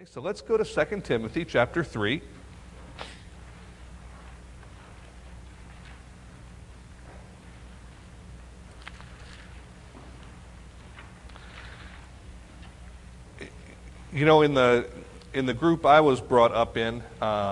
So let's go to 2 Timothy chapter 3. You know, in the group I was brought up in,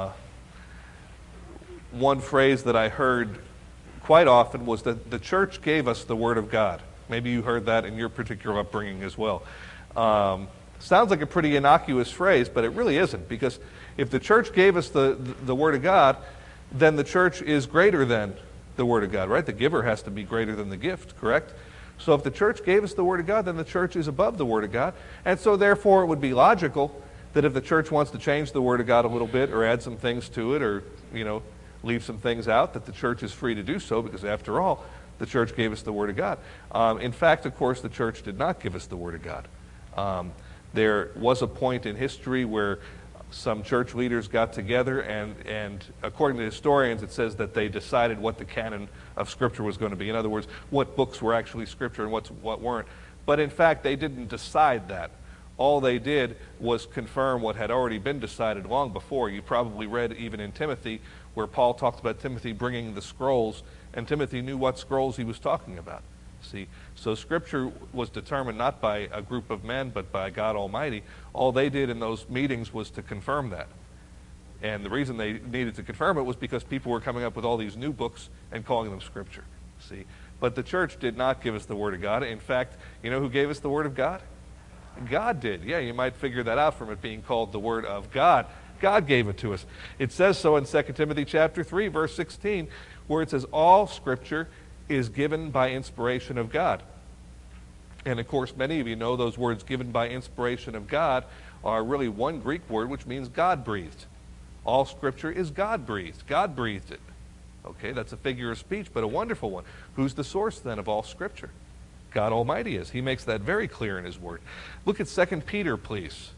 one phrase that I heard quite often was that the church gave us the Word of God. Maybe you heard that in your particular upbringing as well. Sounds like a pretty innocuous phrase, but it really isn't, because if the church gave us the Word of God, then the church is greater than the Word of God, right? The giver has to be greater than the gift, correct? So if the church gave us the Word of God, then the church is above the Word of God. And so therefore it would be logical that if the church wants to change the Word of God a little bit or add some things to it or, leave some things out, that the church is free to do so, because after all, the church gave us the Word of God. In fact, of course, the church did not give us the Word of God. There was a point in history where some church leaders got together and according to historians, it says that they decided what the canon of Scripture was going to be. In other words, what books were actually Scripture and what weren't. But in fact, they didn't decide that. All they did was confirm what had already been decided long before. You probably read even in Timothy where Paul talked about Timothy bringing the scrolls, and Timothy knew what scrolls he was talking about. See, so Scripture was determined not by a group of men, but by God Almighty. All they did in those meetings was to confirm that. And the reason they needed to confirm it was because people were coming up with all these new books and calling them Scripture. See, but the church did not give us the Word of God. In fact, you know who gave us the Word of God? God did. Yeah, you might figure that out from it being called the Word of God. God gave it to us. It says so in 2 Timothy chapter 3, verse 16, where it says, all Scripture is given by inspiration of God. And of course, many of you know those words given by inspiration of God are really one Greek word, which means God-breathed. All Scripture is God-breathed. God breathed it. Okay, that's a figure of speech, but a wonderful one. Who's the source then of all Scripture? God Almighty is. He makes that very clear in His Word. Look at 2 Peter, please.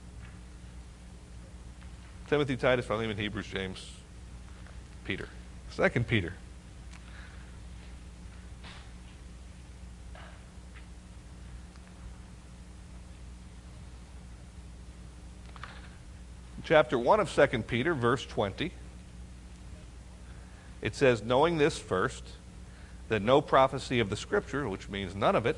Timothy, Titus, Philemon, Hebrews, James, Peter. 2 Peter. Chapter 1 of 2 Peter, verse 20. It says, knowing this first, that no prophecy of the Scripture, which means none of it,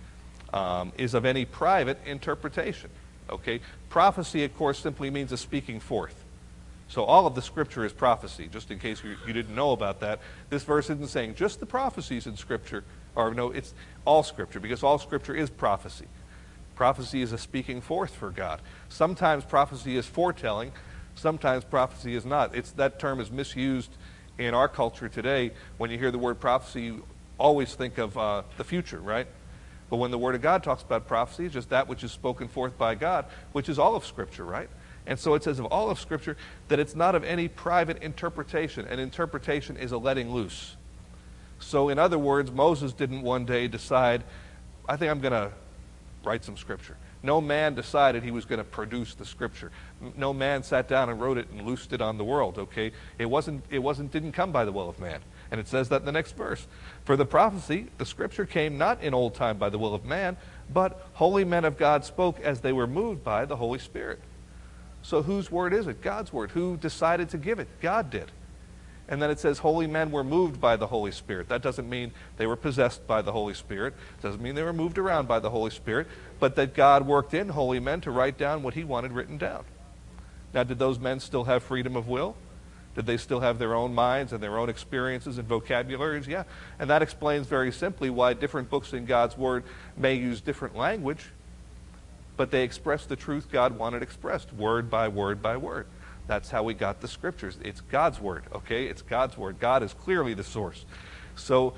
is of any private interpretation. Okay? Prophecy, of course, simply means a speaking forth. So all of the Scripture is prophecy, just in case you didn't know about that. This verse isn't saying just the prophecies in Scripture, or no, it's all Scripture, because all Scripture is prophecy. Prophecy is a speaking forth for God. Sometimes prophecy is foretelling, sometimes prophecy is not. That term is misused in our culture today. When you hear the word prophecy, you always think of the future, right? But when the Word of God talks about prophecy, it's just that which is spoken forth by God, which is all of Scripture, right? And so it says of all of Scripture that it's not of any private interpretation. An interpretation is a letting loose. So in other words, Moses didn't one day decide, I think I'm going to write some Scripture. No man decided he was going to produce the Scripture. No man sat down and wrote it and loosed it on the world, okay? It didn't come by the will of man. And it says that in the next verse. For the prophecy, the Scripture came not in old time by the will of man, but holy men of God spoke as they were moved by the Holy Spirit. So whose word is it? God's word. Who decided to give it? God did. And then it says holy men were moved by the Holy Spirit. That doesn't mean they were possessed by the Holy Spirit. It doesn't mean they were moved around by the Holy Spirit, but that God worked in holy men to write down what He wanted written down. Now, did those men still have freedom of will? Did they still have their own minds and their own experiences and vocabularies? Yeah. And that explains very simply why different books in God's Word may use different language, but they express the truth God wanted expressed, word by word by word. That's how we got the Scriptures. It's God's Word, okay? It's God's Word. God is clearly the source. So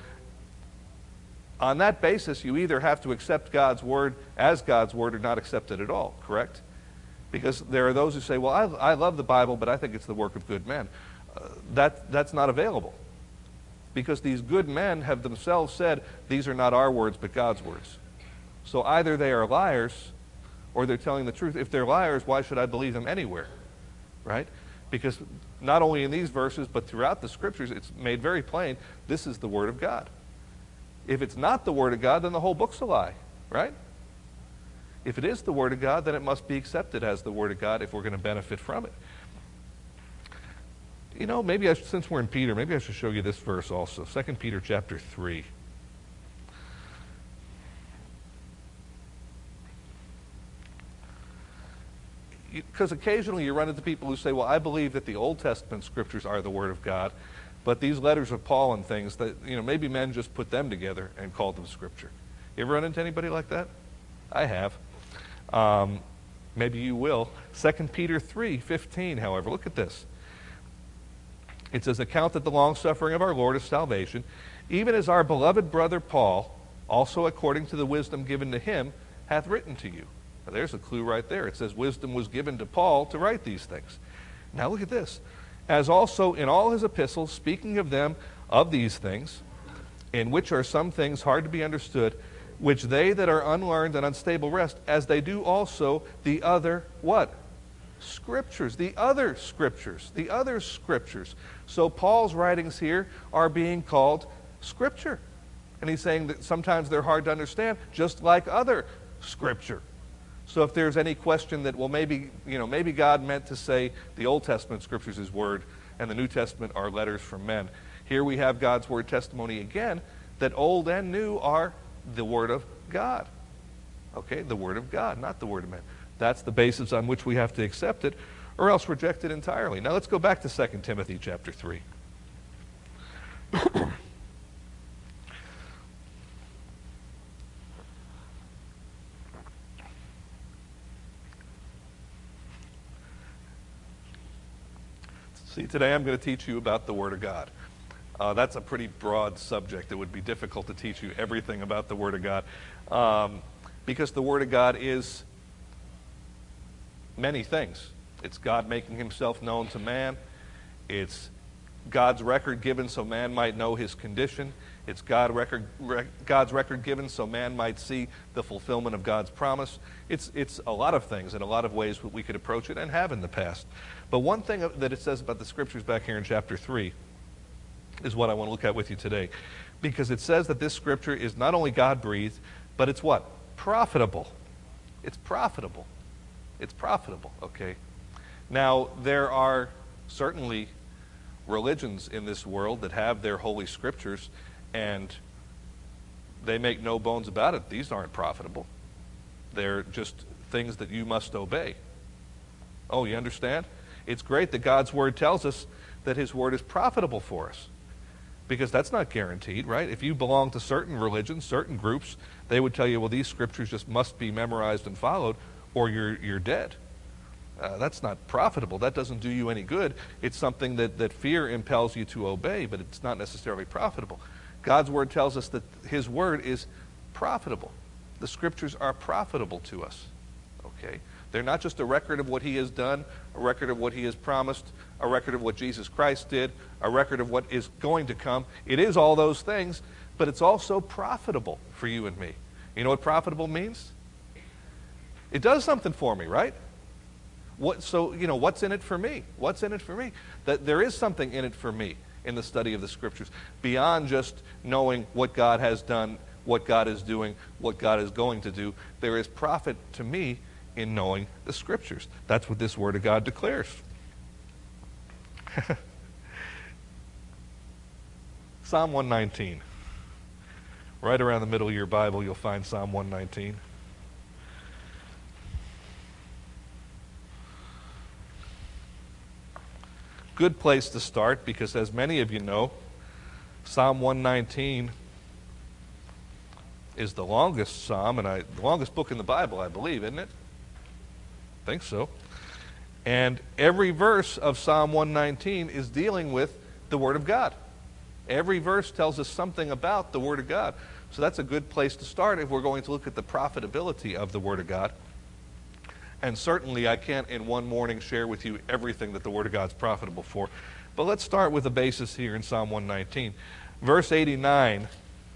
on that basis, you either have to accept God's Word as God's Word or not accept it at all, correct? Because there are those who say, well, I love the Bible, but I think it's the work of good men. That's not available. Because these good men have themselves said, these are not our words, but God's words. So either they are liars or they're telling the truth. If they're liars, why should I believe them anywhere? Right? Because not only in these verses, but throughout the Scriptures, it's made very plain, this is the Word of God. If it's not the Word of God, then the whole book's a lie, right? If it is the Word of God, then it must be accepted as the Word of God if we're going to benefit from it. You know, maybe since we're in Peter, maybe I should show you this verse also. 2 Peter chapter 3. Because occasionally you run into people who say, well, I believe that the Old Testament scriptures are the Word of God, but these letters of Paul and things, that, you know, maybe men just put them together and called them Scripture. You ever run into anybody like that? I have. Maybe you will. 2 Peter 3:15, however, look at this. It says, account that the long-suffering of our Lord is salvation, even as our beloved brother Paul, also according to the wisdom given to him, hath written to you. Now, there's a clue right there. It says wisdom was given to Paul to write these things. Now look at this. As also in all his epistles, speaking of them, of these things, in which are some things hard to be understood, which they that are unlearned and unstable rest, as they do also the other, what? Scriptures, the other scriptures, the other scriptures. So Paul's writings here are being called Scripture. And he's saying that sometimes they're hard to understand, just like other Scripture. So if there's any question that, well, maybe God meant to say the Old Testament Scriptures is Word and the New Testament are letters from men. Here we have God's Word testimony again that old and new are the Word of God. Okay, the Word of God, not the Word of man. That's the basis on which we have to accept it, or else reject it entirely. Now let's go back to 2 Timothy chapter 3. See, today I'm going to teach you about the Word of God. That's a pretty broad subject. It would be difficult to teach you everything about the Word of God, because the Word of God is many things. It's God making himself known to man. It's God's record given so man might know his condition. It's God's record given so man might see the fulfillment of God's promise. It's a lot of things in a lot of ways that we could approach it and have in the past. But one thing that it says about the Scriptures back here in chapter 3 is what I want to look at with you today. Because it says that this Scripture is not only God-breathed, but it's what? Profitable. It's profitable. It's profitable, okay? Now, there are certainly religions in this world that have their holy scriptures, and they make no bones about it. These aren't profitable. They're just things that you must obey. Oh, you understand? It's great that God's Word tells us that His Word is profitable for us, because that's not guaranteed, right? If you belong to certain religions, certain groups, they would tell you, well, these scriptures just must be memorized and followed, or you're dead. That's not profitable. That doesn't do you any good. It's something that fear impels you to obey, but it's not necessarily profitable. God's Word tells us that His Word is profitable. The Scriptures are profitable to us. Okay? They're not just a record of what He has done, a record of what He has promised, a record of what Jesus Christ did, a record of what is going to come. It is all those things, but it's also profitable for you and me. You know what profitable means? It does something for me, right? So, what's in it for me? What's in it for me? That there is something in it for me in the study of the Scriptures, beyond just knowing what God has done, what God is doing, what God is going to do. There is profit to me in knowing the Scriptures. That's what this Word of God declares. Psalm 119. Right around the middle of your Bible, you'll find Psalm 119. Good place to start, because as many of you know, Psalm 119 is the longest psalm, and the longest book in the Bible, I believe, isn't it? I think so. And every verse of Psalm 119 is dealing with the Word of God. Every verse tells us something about the Word of God. So that's a good place to start if we're going to look at the profitability of the Word of God. And certainly I can't in one morning share with you everything that the Word of God's profitable for. But let's start with a basis here in Psalm 119. Verse 89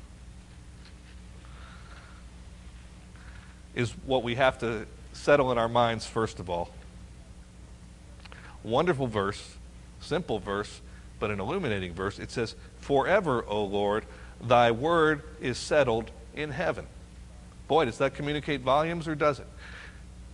is what we have to settle in our minds first of all. Wonderful verse, simple verse, but an illuminating verse. It says, "Forever, O Lord, thy word is settled in heaven." Boy, does that communicate volumes, or does it?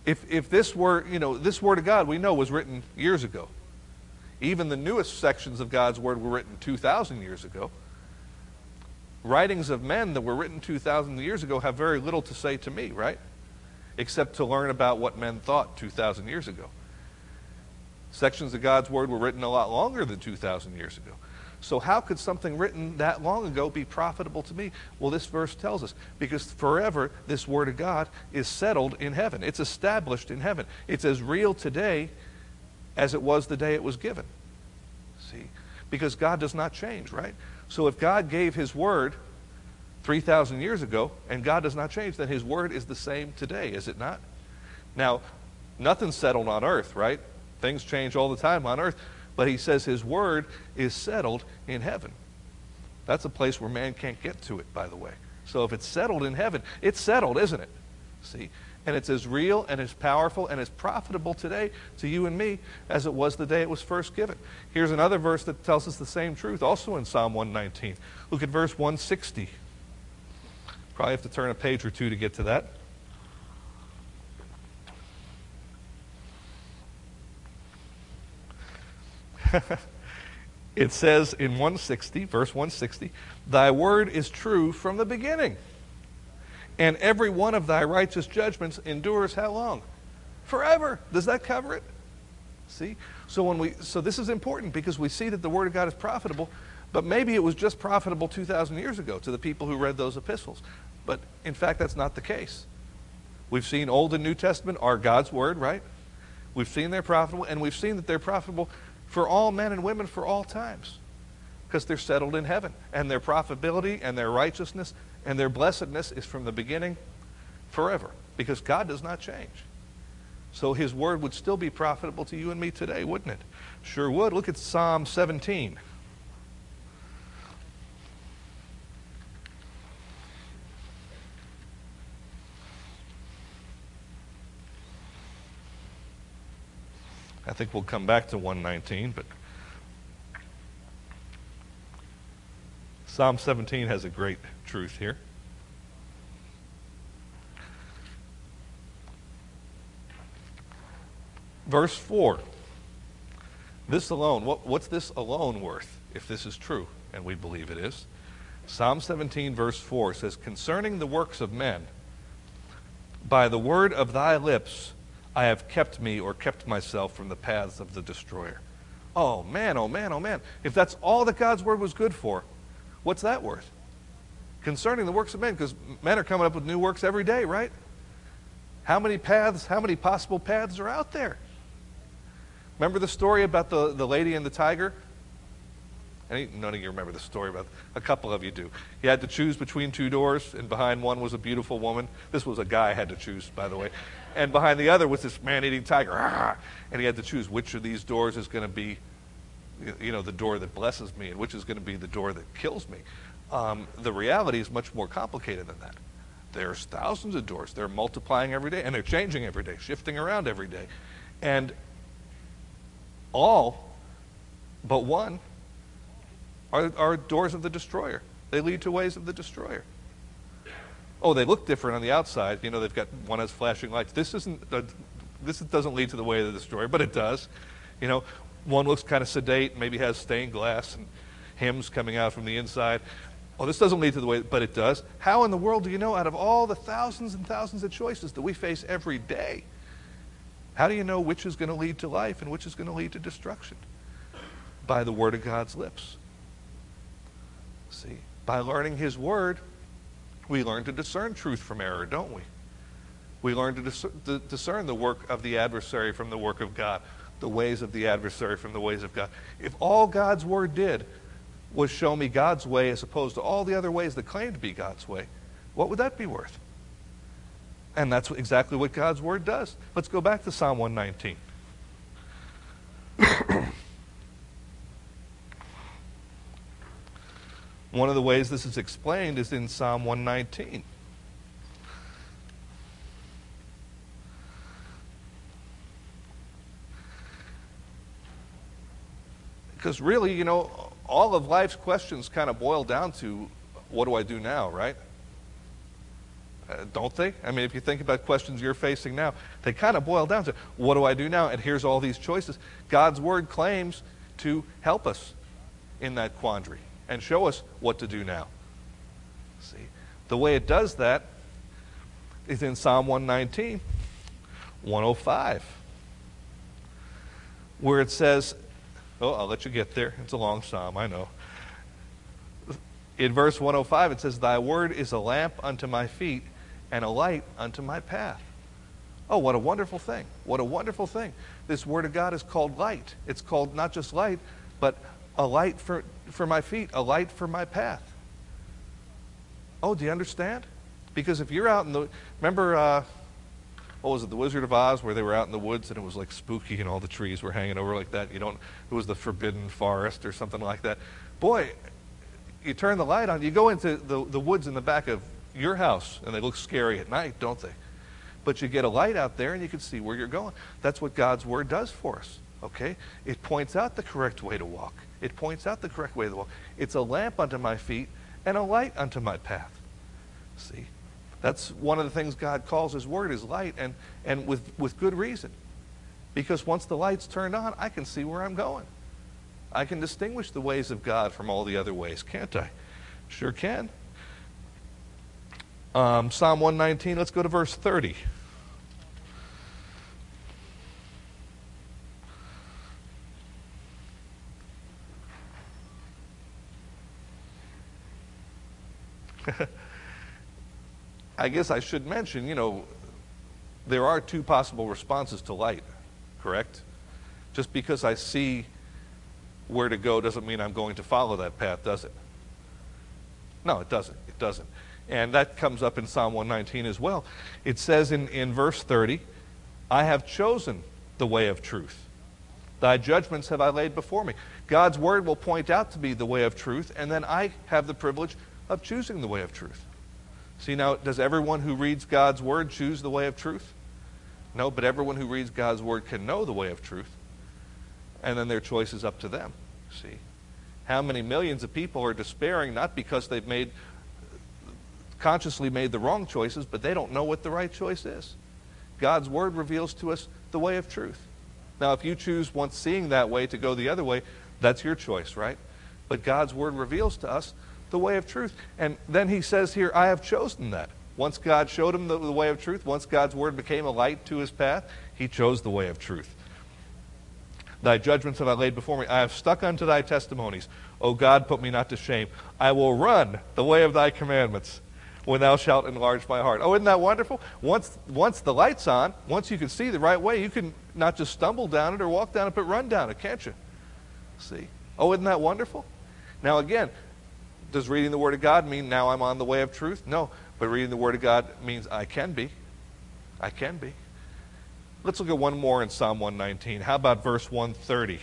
If this were, this Word of God we know was written years ago. Even the newest sections of God's Word were written 2,000 years ago. Writings of men that were written 2,000 years ago have very little to say to me, right? Except to learn about what men thought 2,000 years ago. Sections of God's Word were written a lot longer than 2,000 years ago. So how could something written that long ago be profitable to me? Well, this verse tells us, because forever this Word of God is settled in heaven. It's established in heaven. It's as real today as it was the day it was given. See? Because God does not change, right? So if God gave His Word 3,000 years ago, and God does not change, then His Word is the same today, is it not? Now, nothing's settled on earth, right? Things change all the time on earth. But He says His Word is settled in heaven. That's a place where man can't get to it, by the way. So if it's settled in heaven, it's settled, isn't it? See? And it's as real and as powerful and as profitable today to you and me as it was the day it was first given. Here's another verse that tells us the same truth, also in Psalm 119. Look at verse 160. Probably have to turn a page or two to get to that. It says in 160, verse 160, Thy word is true from the beginning, and every one of Thy righteous judgments endures how long? Forever. Does that cover it? See? So this is important because we see that the Word of God is profitable, but maybe it was just profitable 2,000 years ago to the people who read those epistles. But in fact, that's not the case. We've seen Old and New Testament are God's Word, right? We've seen they're profitable, and we've seen that they're profitable for all men and women for all times, because they're settled in heaven, and their profitability and their righteousness and their blessedness is from the beginning forever, because God does not change. So His Word would still be profitable to you and me today, wouldn't it? Sure would. Look at Psalm 17. I think we'll come back to 119, but Psalm 17 has a great truth here. Verse 4. This alone, what's this alone worth, if this is true? And we believe it is. Psalm 17, verse 4 says, Concerning the works of men, by the word of Thy lips, I have kept me or kept myself from the paths of the destroyer. Oh man, oh man, oh man. If that's all that God's Word was good for, what's that worth? Concerning the works of men, because men are coming up with new works every day, right? How many possible paths are out there? Remember the story about the lady and the tiger? None of you remember the story about it. A couple of you do. He had to choose between two doors, and behind one was a beautiful woman. This was a guy had to choose, by the way. And behind the other was this man-eating tiger. And he had to choose which of these doors is going to be, the door that blesses me, and which is going to be the door that kills me. The reality is much more complicated than that. There's thousands of doors. They're multiplying every day, and they're changing every day, shifting around every day. And all but one are doors of the destroyer. They lead to ways of the destroyer. Oh, they look different on the outside. They've got one has flashing lights. This doesn't lead to the way of the destroyer, but it does. One looks kind of sedate, maybe has stained glass and hymns coming out from the inside. Oh, this doesn't lead to the way, but it does. How in the world do you know, out of all the thousands and thousands of choices that we face every day, how do you know which is going to lead to life and which is going to lead to destruction? By the word of God's lips. See, by learning His Word, we learn to discern truth from error, don't we? We learn to discern the work of the adversary from the work of God, the ways of the adversary from the ways of God. If all God's Word did was show me God's way as opposed to all the other ways that claim to be God's way, what would that be worth? And that's exactly what God's Word does. Let's go back to Psalm 119. One of the ways this is explained is in Psalm 119. Because really, all of life's questions kind of boil down to, what do I do now, right? Don't they? I mean, if you think about questions you're facing now, they kind of boil down to, what do I do now? And here's all these choices. God's Word claims to help us in that quandary and show us what to do now. See, the way it does that is in Psalm 119, 105, where it says, oh, I'll let you get there. It's a long psalm, I know. In verse 105, it says, thy word is a lamp unto my feet and a light unto my path. Oh, what a wonderful thing. What a wonderful thing. This Word of God is called light. It's called not just light, but a light for my feet, a light for my path. Oh, do you understand? Because if you're out in the... Remember, what was it, The Wizard of Oz, where they were out in the woods and it was like spooky and all the trees were hanging over like that? It was the forbidden forest or something like that. Boy, you turn the light on, you go into the woods in the back of your house, and they look scary at night, don't they? But you get a light out there, and you can see where you're going. That's what God's Word does for us, okay? It points out the correct way to walk. It points out the correct way to walk. It's a lamp unto my feet and a light unto my path. See? That's one of the things God calls His Word is light, and with good reason. Because once the light's turned on, I can see where I'm going. I can distinguish the ways of God from all the other ways, can't I? Sure can. Psalm 119, let's go to verse 30. I guess I should mention, there are two possible responses to light, correct? Just because I see where to go doesn't mean I'm going to follow that path, does it? No, it doesn't. It doesn't. And that comes up in Psalm 119 as well. It says in verse 30, I have chosen the way of truth. Thy judgments have I laid before me. God's Word will point out to me the way of truth, and then I have the privilege of choosing the way of truth. See, now, does everyone who reads God's Word choose the way of truth? No, but everyone who reads God's Word can know the way of truth, and then their choice is up to them. See, how many millions of people are despairing not because they've consciously made the wrong choices, but they don't know what the right choice is. God's Word reveals to us the way of truth. Now, if you choose, once seeing that way, to go the other way, that's your choice, right? But God's Word reveals to us the way of truth. And then He says here, I have chosen that. Once God showed him the way of truth, once God's Word became a light to his path, he chose the way of truth. Thy judgments have I laid before me. I have stuck unto thy testimonies. O God, put me not to shame. I will run the way of thy commandments when thou shalt enlarge my heart. Oh, isn't that wonderful? Once the light's on, once you can see the right way, you can not just stumble down it or walk down it, but run down it, can't you? See? Oh, isn't that wonderful? Now again, does reading the Word of God mean now I'm on the way of truth? No, but reading the Word of God means I can be. I can be. Let's look at one more in Psalm 119. How about verse 130?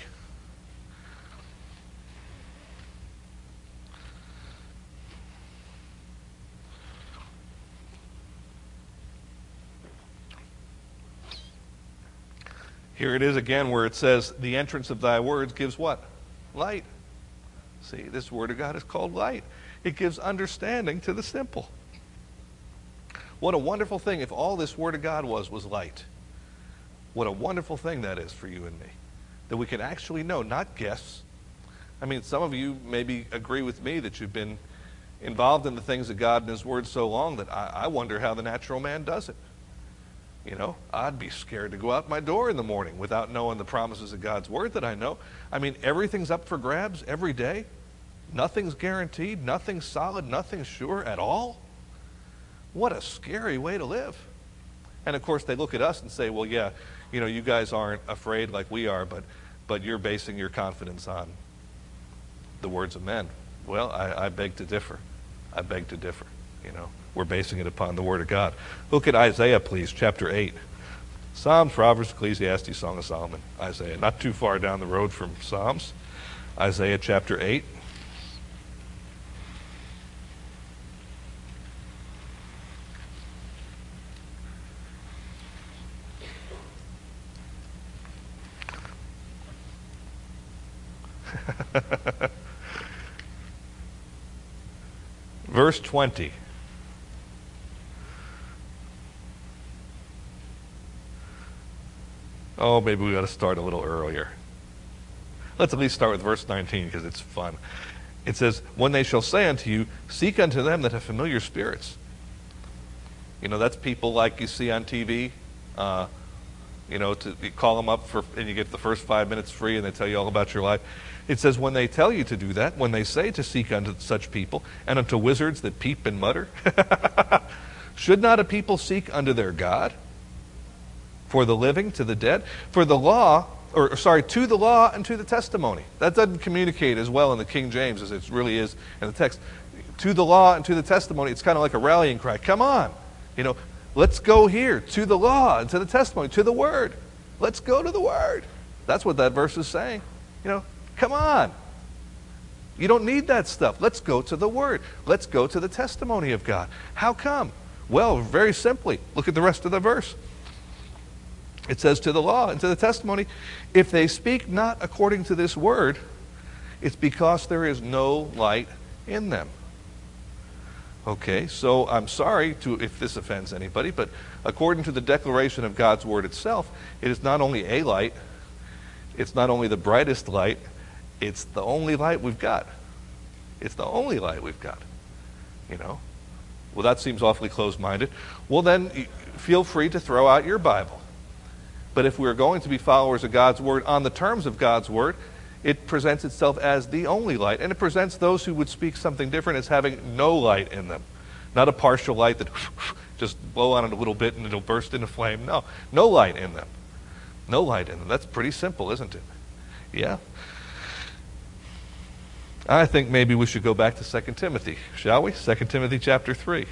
Here it is again where it says, the entrance of thy words gives what? Light. See, this Word of God is called light. It gives understanding to the simple. What a wonderful thing if all this Word of God was light. What a wonderful thing that is for you and me. That we can actually know, not guess. I mean, some of you maybe agree with me that you've been involved in the things of God and His Word so long that I wonder how the natural man does it. You know, I'd be scared to go out my door in the morning without knowing the promises of God's Word that I know. I mean, everything's up for grabs every day. Nothing's guaranteed, nothing's solid, nothing's sure at all. What a scary way to live. And of course, they look at us and say, well, yeah, you know, you guys aren't afraid like we are, but you're basing your confidence on the words of men. Well, I beg to differ. I beg to differ, you know. We're basing it upon the Word of God. Look at Isaiah, please, chapter 8. Psalms, Proverbs, Ecclesiastes, Song of Solomon, Isaiah. Not too far down the road from Psalms. Isaiah chapter 8. Verse 20. Oh, maybe we ought to start a little earlier. Let's at least start with verse 19 because it's fun. It says, when they shall say unto you, seek unto them that have familiar spirits. You know, that's people like you see on TV. You call them up and you get the first 5 minutes free and they tell you all about your life. It says, when they tell you to do that, when they say to seek unto such people, and unto wizards that peep and mutter, should not a people seek unto their God? For the living, to the dead, to the law and to the testimony. That doesn't communicate as well in the King James as it really is in the text. To the law and to the testimony, it's kind of like a rallying cry. Come on, let's go here, to the law and to the testimony, to the word. Let's go to the word. That's what that verse is saying. Come on. You don't need that stuff. Let's go to the word. Let's go to the testimony of God. How come? Well, very simply, look at the rest of the verse. It says, to the law and to the testimony, if they speak not according to this word, it's because there is no light in them. Okay, so I'm sorry if this offends anybody, but according to the declaration of God's word itself, it is not only a light, it's not only the brightest light, it's the only light we've got. It's the only light we've got. Well, that seems awfully closed-minded. Well, then feel free to throw out your Bible. But if we're going to be followers of God's word on the terms of God's word, it presents itself as the only light. And it presents those who would speak something different as having no light in them. Not a partial light that just blow on it a little bit and it'll burst into flame. No light in them. No light in them. That's pretty simple, isn't it? Yeah? I think maybe we should go back to 2 Timothy, shall we? 2 Timothy chapter 3.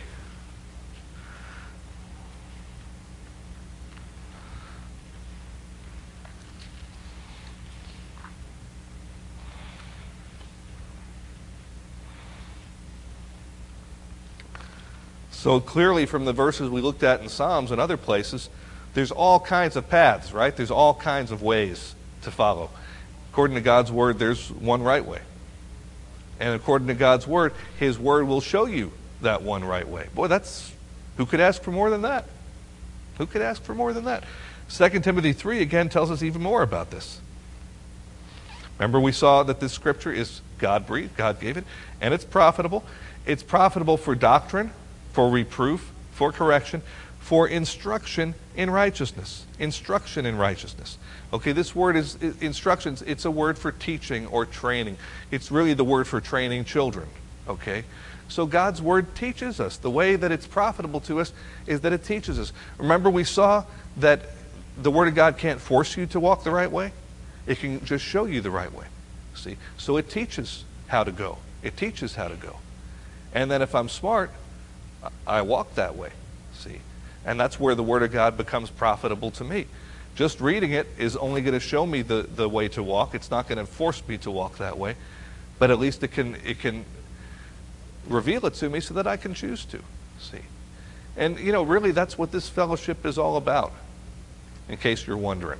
So clearly from the verses we looked at in Psalms and other places, there's all kinds of paths, right? There's all kinds of ways to follow. According to God's word, there's one right way. And according to God's word, his word will show you that one right way. Boy, who could ask for more than that? Who could ask for more than that? 2 Timothy 3 again tells us even more about this. Remember, we saw that this scripture is God-breathed, God gave it, and it's profitable. It's profitable for doctrine, for reproof, for correction, for instruction in righteousness. Instruction in righteousness. Okay, this word is instructions. It's a word for teaching or training. It's really the word for training children. Okay? So God's word teaches us. The way that it's profitable to us is that it teaches us. Remember, we saw that the word of God can't force you to walk the right way. It can just show you the right way. See? So it teaches how to go. It teaches how to go. And then if I'm smart, I walk that way. See? And that's where the word of God becomes profitable to me. Just reading it is only going to show me the way to walk. It's not going to force me to walk that way. But at least it can reveal it to me so that I can choose to. See? And, really that's what this fellowship is all about, in case you're wondering.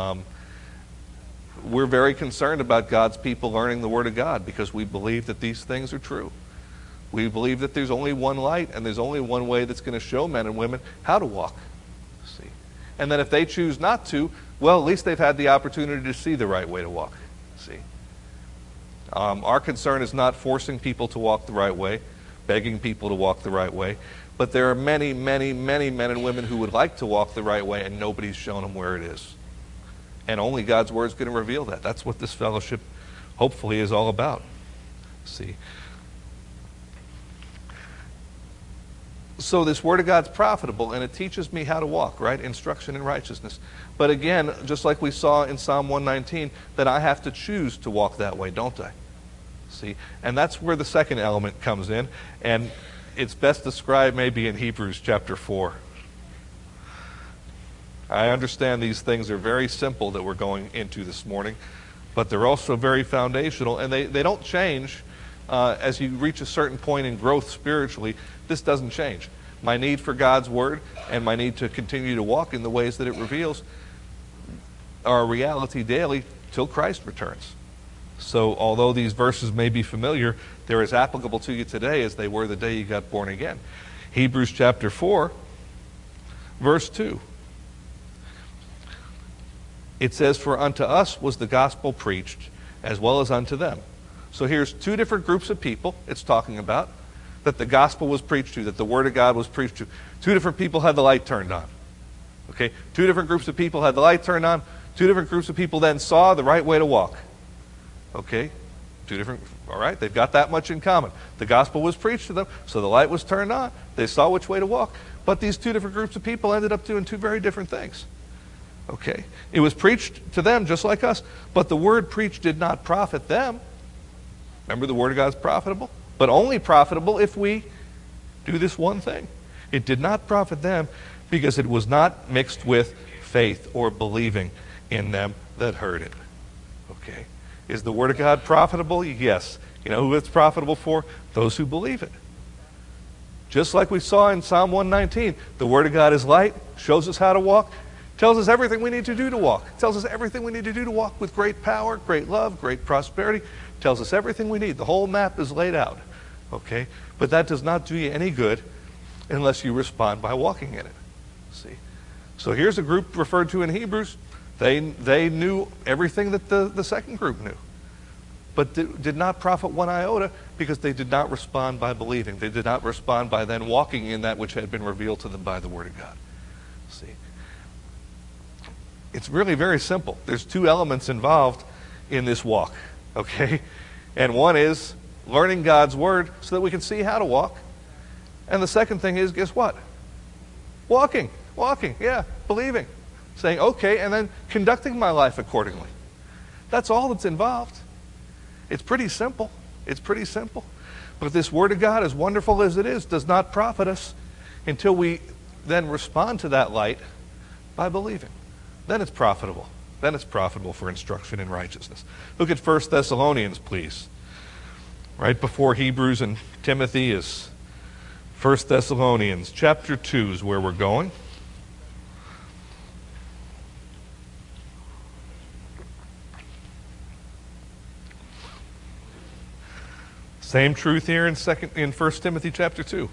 We're very concerned about God's people learning the Word of God because we believe that these things are true. We believe that there's only one light and there's only one way that's going to show men and women how to walk. See? And then if they choose not to, well, at least they've had the opportunity to see the right way to walk. See? Our concern is not forcing people to walk the right way, begging people to walk the right way, but there are many, many, many men and women who would like to walk the right way and nobody's shown them where it is. And only God's Word is going to reveal that. That's what this fellowship hopefully is all about. See? So this Word of God's profitable, and it teaches me how to walk, right? Instruction in righteousness. But again, just like we saw in Psalm 119, that I have to choose to walk that way, don't I? See? And that's where the second element comes in, and it's best described maybe in Hebrews chapter 4. I understand these things are very simple that we're going into this morning, but they're also very foundational, and they don't change as you reach a certain point in growth spiritually. This doesn't change. My need for God's Word and my need to continue to walk in the ways that it reveals are a reality daily till Christ returns. So although these verses may be familiar, they're as applicable to you today as they were the day you got born again. Hebrews chapter 4, verse 2. It says, for unto us was the gospel preached, as well as unto them. So here's two different groups of people it's talking about, that the gospel was preached to, that the word of God was preached to. Two different people had the light turned on. Okay? Two different groups of people had the light turned on. Two different groups of people then saw the right way to walk. Okay? Two different, all right? They've got that much in common. The gospel was preached to them, so the light was turned on. They saw which way to walk. But these two different groups of people ended up doing two very different things. Okay? It was preached to them just like us, but the word preached did not profit them. Remember, the word of God is profitable, but only profitable if we do this one thing. It did not profit them because it was not mixed with faith or believing in them that heard it. Okay? Is the word of God profitable? Yes. You know who it's profitable for? Those who believe it. Just like we saw in Psalm 119, the word of God is light, shows us how to walk, tells us everything we need to do to walk. It tells us everything we need to do to walk with great power, great love, great prosperity. Tells us everything we need. The whole map is laid out. Okay? But that does not do you any good unless you respond by walking in it. See? So here's a group referred to in Hebrews. They knew everything that the second group knew, but did not profit one iota because they did not respond by believing. They did not respond by then walking in that which had been revealed to them by the Word of God. See? It's really very simple. There's two elements involved in this walk, okay? And one is learning God's Word so that we can see how to walk. And the second thing is, guess what? Walking, yeah, believing. Saying, okay, and then conducting my life accordingly. That's all that's involved. It's pretty simple. It's pretty simple. But this Word of God, as wonderful as it is, does not profit us until we then respond to that light by believing. Then it's profitable. Then it's profitable for instruction in righteousness. Look at 1 Thessalonians, please. Right before Hebrews and Timothy is 1 Thessalonians. Chapter 2 is where we're going. Same truth here in 1 Timothy chapter 2.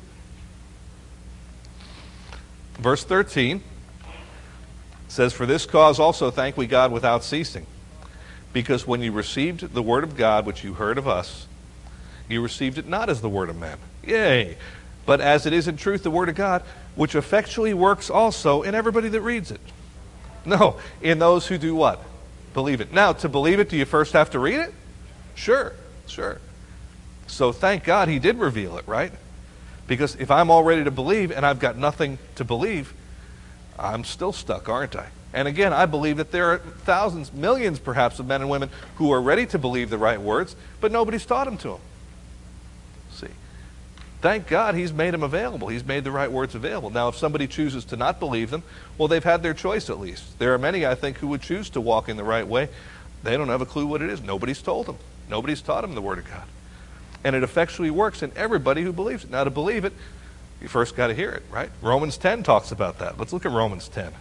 Verse 13 says, for this cause also thank we God without ceasing, because when you received the word of God which you heard of us, you received it not as the word of men, yea, but as it is in truth the word of God, which effectually works also in everybody that reads it. No, in those who do what? Believe it. Now, to believe it, do you first have to read it? Sure. So thank God he did reveal it, right? Because if I'm all ready to believe and I've got nothing to believe, I'm still stuck, aren't I? And again, I believe that there are thousands, millions perhaps of men and women who are ready to believe the right words, but nobody's taught them to them. See? Thank God he's made them available. He's made the right words available. Now, if somebody chooses to not believe them, well, they've had their choice at least. There are many, I think, who would choose to walk in the right way. They don't have a clue what it is. Nobody's told them. Nobody's taught them the Word of God. And it effectually works in everybody who believes it. Now, to believe it, you first got to hear it, right? Romans 10 talks about that. Let's look at Romans 10.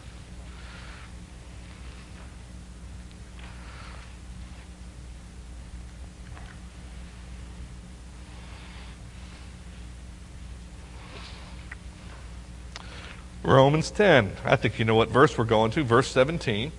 Romans 10. I think you know what verse we're going to. Verse 17.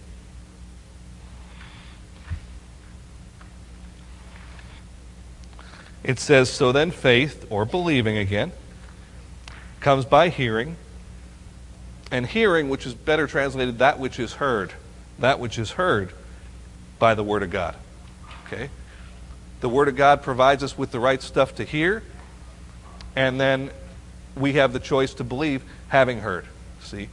It says, so then faith, or believing again, comes by hearing, and hearing, which is better translated, that which is heard. That which is heard by the Word of God. Okay? The Word of God provides us with the right stuff to hear, and then we have the choice to believe, having heard. See?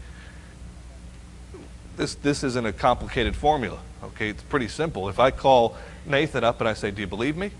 This isn't a complicated formula. Okay? It's pretty simple. If I call Nathan up and I say, do you believe me?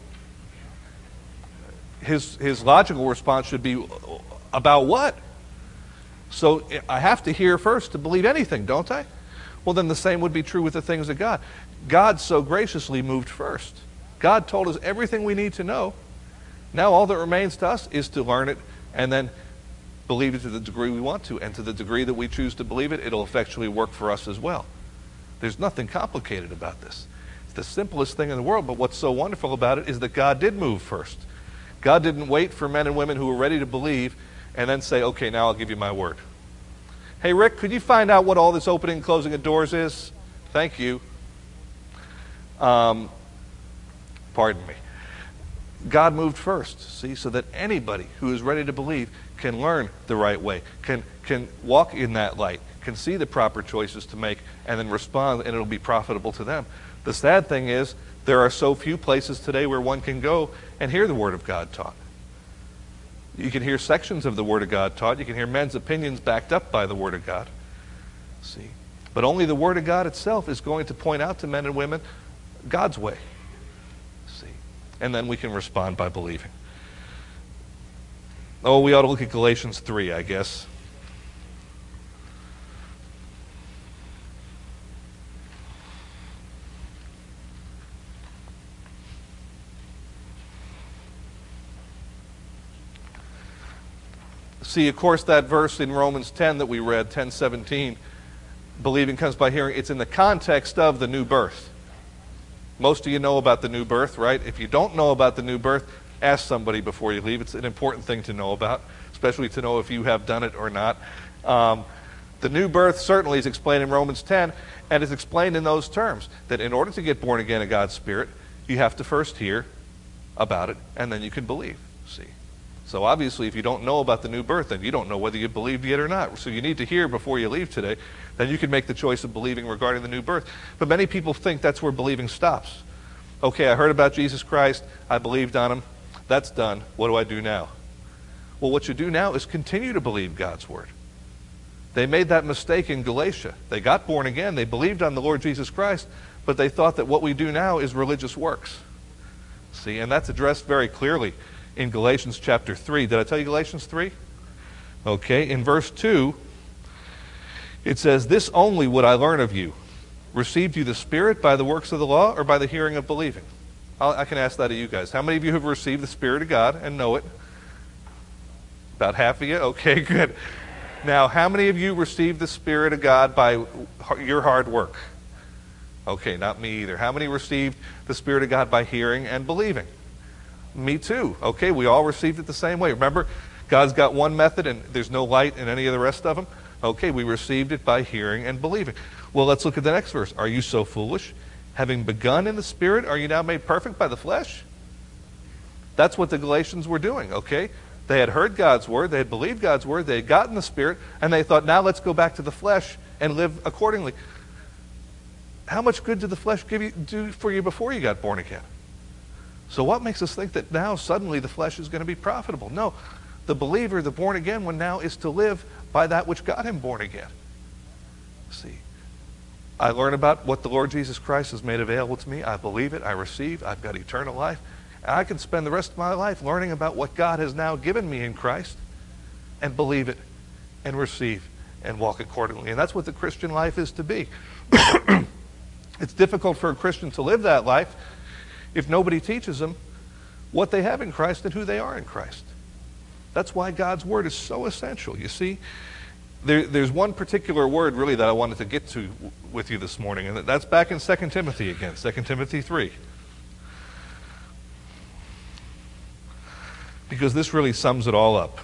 His logical response should be, about what? So I have to hear first to believe anything, don't I? Well, then the same would be true with the things of God. God so graciously moved first. God told us everything we need to know. Now all that remains to us is to learn it and then believe it to the degree we want to. And to the degree that we choose to believe it, it'll effectually work for us as well. There's nothing complicated about this. It's the simplest thing in the world, but what's so wonderful about it is that God did move first. God didn't wait for men and women who were ready to believe and then say, okay, now I'll give you my word. Hey, Rick, could you find out what all this opening and closing of doors is? Thank you. Pardon me. God moved first, see, so that anybody who is ready to believe can learn the right way, can walk in that light, can see the proper choices to make, and then respond, and it'll be profitable to them. The sad thing is, there are so few places today where one can go and hear the Word of God taught. You can hear sections of the Word of God taught. You can hear men's opinions backed up by the Word of God. See? But only the Word of God itself is going to point out to men and women God's way. See? And then we can respond by believing. Oh, we ought to look at Galatians 3, I guess. See, of course, that verse in Romans 10 that we read, 10:17, believing comes by hearing, it's in the context of the new birth. Most of you know about the new birth, right? If you don't know about the new birth, ask somebody before you leave. It's an important thing to know about, especially to know if you have done it or not. The new birth certainly is explained in Romans 10, and is explained in those terms, that in order to get born again in God's Spirit, you have to first hear about it, and then you can believe, see. So obviously, if you don't know about the new birth, then you don't know whether you believed yet or not. So you need to hear before you leave today. Then you can make the choice of believing regarding the new birth. But many people think that's where believing stops. Okay, I heard about Jesus Christ. I believed on him. That's done. What do I do now? Well, what you do now is continue to believe God's word. They made that mistake in Galatia. They got born again. They believed on the Lord Jesus Christ, but they thought that what we do now is religious works. See, and that's addressed very clearly in Galatians chapter 3. Did I tell you Galatians 3? Okay, in verse 2, it says, "This only would I learn of you. Received you the Spirit by the works of the law or by the hearing of believing?" I can ask that of you guys. How many of you have received the Spirit of God and know it? About half of you? Okay, good. Now, how many of you received the Spirit of God by your hard work? Okay, not me either. How many received the Spirit of God by hearing and believing? Me too. Okay, we all received it the same way. Remember, God's got one method and there's no light in any of the rest of them. Okay, we received it by hearing and believing. Well, let's look at the next verse. "Are you so foolish? Having begun in the Spirit, are you now made perfect by the flesh?" That's what the Galatians were doing, okay? They had heard God's word, they had believed God's word, they had gotten the Spirit, and they thought, now let's go back to the flesh and live accordingly. How much good did the flesh do for you before you got born again? So what makes us think that now suddenly the flesh is going to be profitable? No, the believer, the born again one now is to live by that which got him born again. See, I learn about what the Lord Jesus Christ has made available to me. I believe it, I receive, I've got eternal life. And I can spend the rest of my life learning about what God has now given me in Christ and believe it and receive and walk accordingly. And that's what the Christian life is to be. It's difficult for a Christian to live that life if nobody teaches them what they have in Christ and who they are in Christ. That's why God's word is so essential. You see, there's one particular word really that I wanted to get to with you this morning, and that's back in 2 Timothy again, 2 Timothy 3. Because this really sums it all up.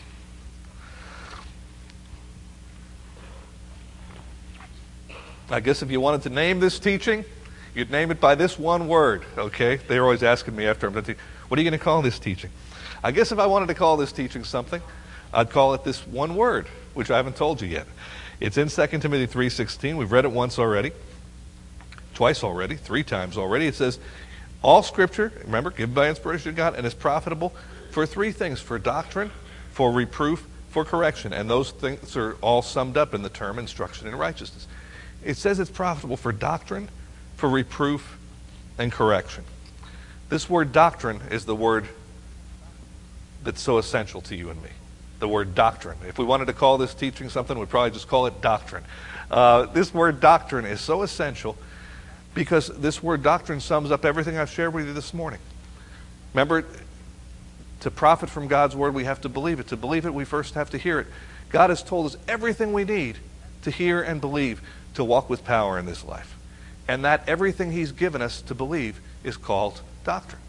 I guess if you wanted to name this teaching, you'd name it by this one word, okay? They're always asking me after I'm done teaching, what are you going to call this teaching? I guess if I wanted to call this teaching something, I'd call it this one word, which I haven't told you yet. It's in 2 Timothy 3:16. We've read it once already, twice already, 3 times already. It says, all Scripture, remember, given by inspiration of God, and is profitable for 3 things: for doctrine, for reproof, for correction. And those things are all summed up in the term instruction in righteousness. It says it's profitable for doctrine, for reproof, and correction. This word doctrine is the word that's so essential to you and me. The word doctrine. If we wanted to call this teaching something, we'd probably just call it doctrine. This word doctrine is so essential because this word doctrine sums up everything I've shared with you this morning. Remember, to profit from God's word, we have to believe it. To believe it, we first have to hear it. God has told us everything we need to hear and believe to walk with power in this life. And that everything he's given us to believe is called doctrine.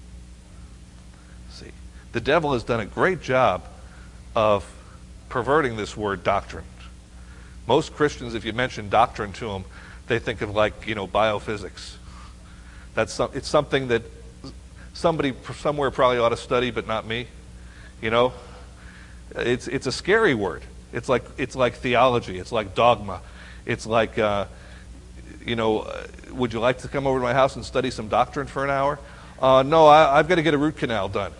See, the devil has done a great job of perverting this word doctrine. Most Christians, if you mention doctrine to them, they think of like, biophysics. It's something that somebody somewhere probably ought to study, but not me. It's a scary word. It's like theology. It's like dogma. It's like, would you like to come over to my house and study some doctrine for an hour? No, I've got to get a root canal done.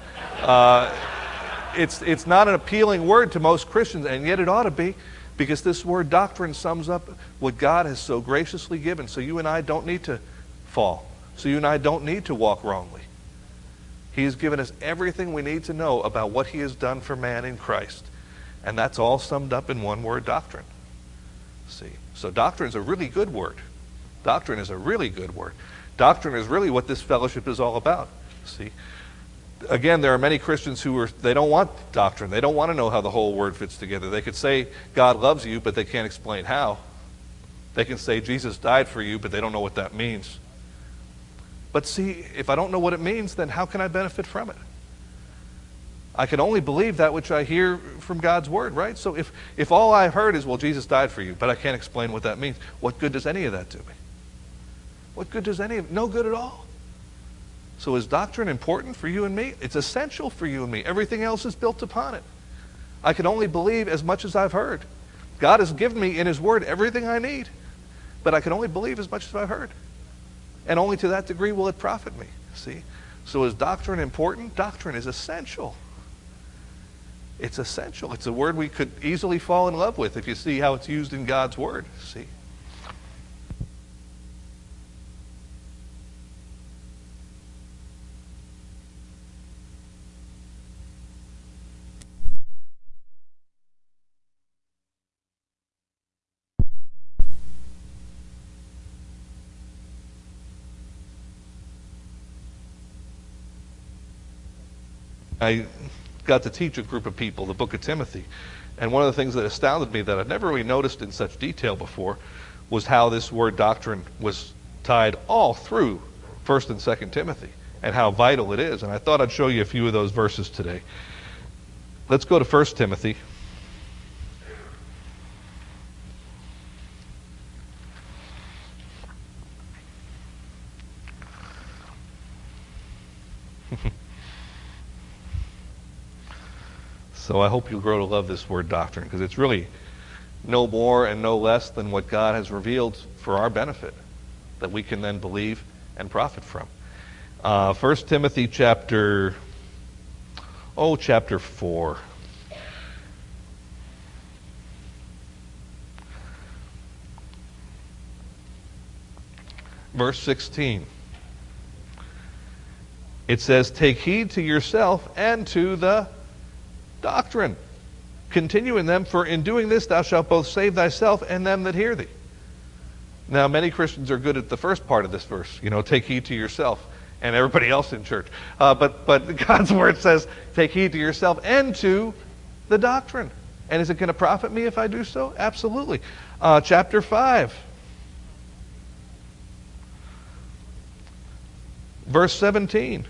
It's not an appealing word to most Christians, and yet it ought to be, because this word doctrine sums up what God has so graciously given. So you and I don't need to fall. So you and I don't need to walk wrongly. He has given us everything we need to know about what He has done for man in Christ. And that's all summed up in one word, doctrine. See? So doctrine is a really good word. Doctrine is a really good word. Doctrine is really what this fellowship is all about. See? Again, there are many Christians they don't want doctrine. They don't want to know how the whole word fits together. They could say God loves you, but they can't explain how. They can say Jesus died for you, but they don't know what that means. But see, if I don't know what it means, then how can I benefit from it? I can only believe that which I hear from God's word, right? So if all I've heard is, well, Jesus died for you, but I can't explain what that means, what good does any of that do me? What good does any of it? No good at all. So is doctrine important for you and me? It's essential for you and me. Everything else is built upon it. I can only believe as much as I've heard. God has given me in His word everything I need, but I can only believe as much as I've heard. And only to that degree will it profit me. See? So is doctrine important? Doctrine is essential. It's essential. It's a word we could easily fall in love with if you see how it's used in God's word. See? I got to teach a group of people the book of Timothy. And one of the things that astounded me that I'd never really noticed in such detail before was how this word doctrine was tied all through 1st and 2nd Timothy and how vital it is. And I thought I'd show you a few of those verses today. Let's go to 1 Timothy. So I hope you'll grow to love this word doctrine, because it's really no more and no less than what God has revealed for our benefit that we can then believe and profit from. 1 Timothy chapter 4. Verse 16. It says, "Take heed to yourself and to the doctrine. Continue in them, for in doing this thou shalt both save thyself and them that hear thee." Now, many Christians are good at the first part of this verse. Take heed to yourself and everybody else in church. But God's word says, take heed to yourself and to the doctrine. And is it going to profit me if I do so? Absolutely. Chapter 5. Verse 17.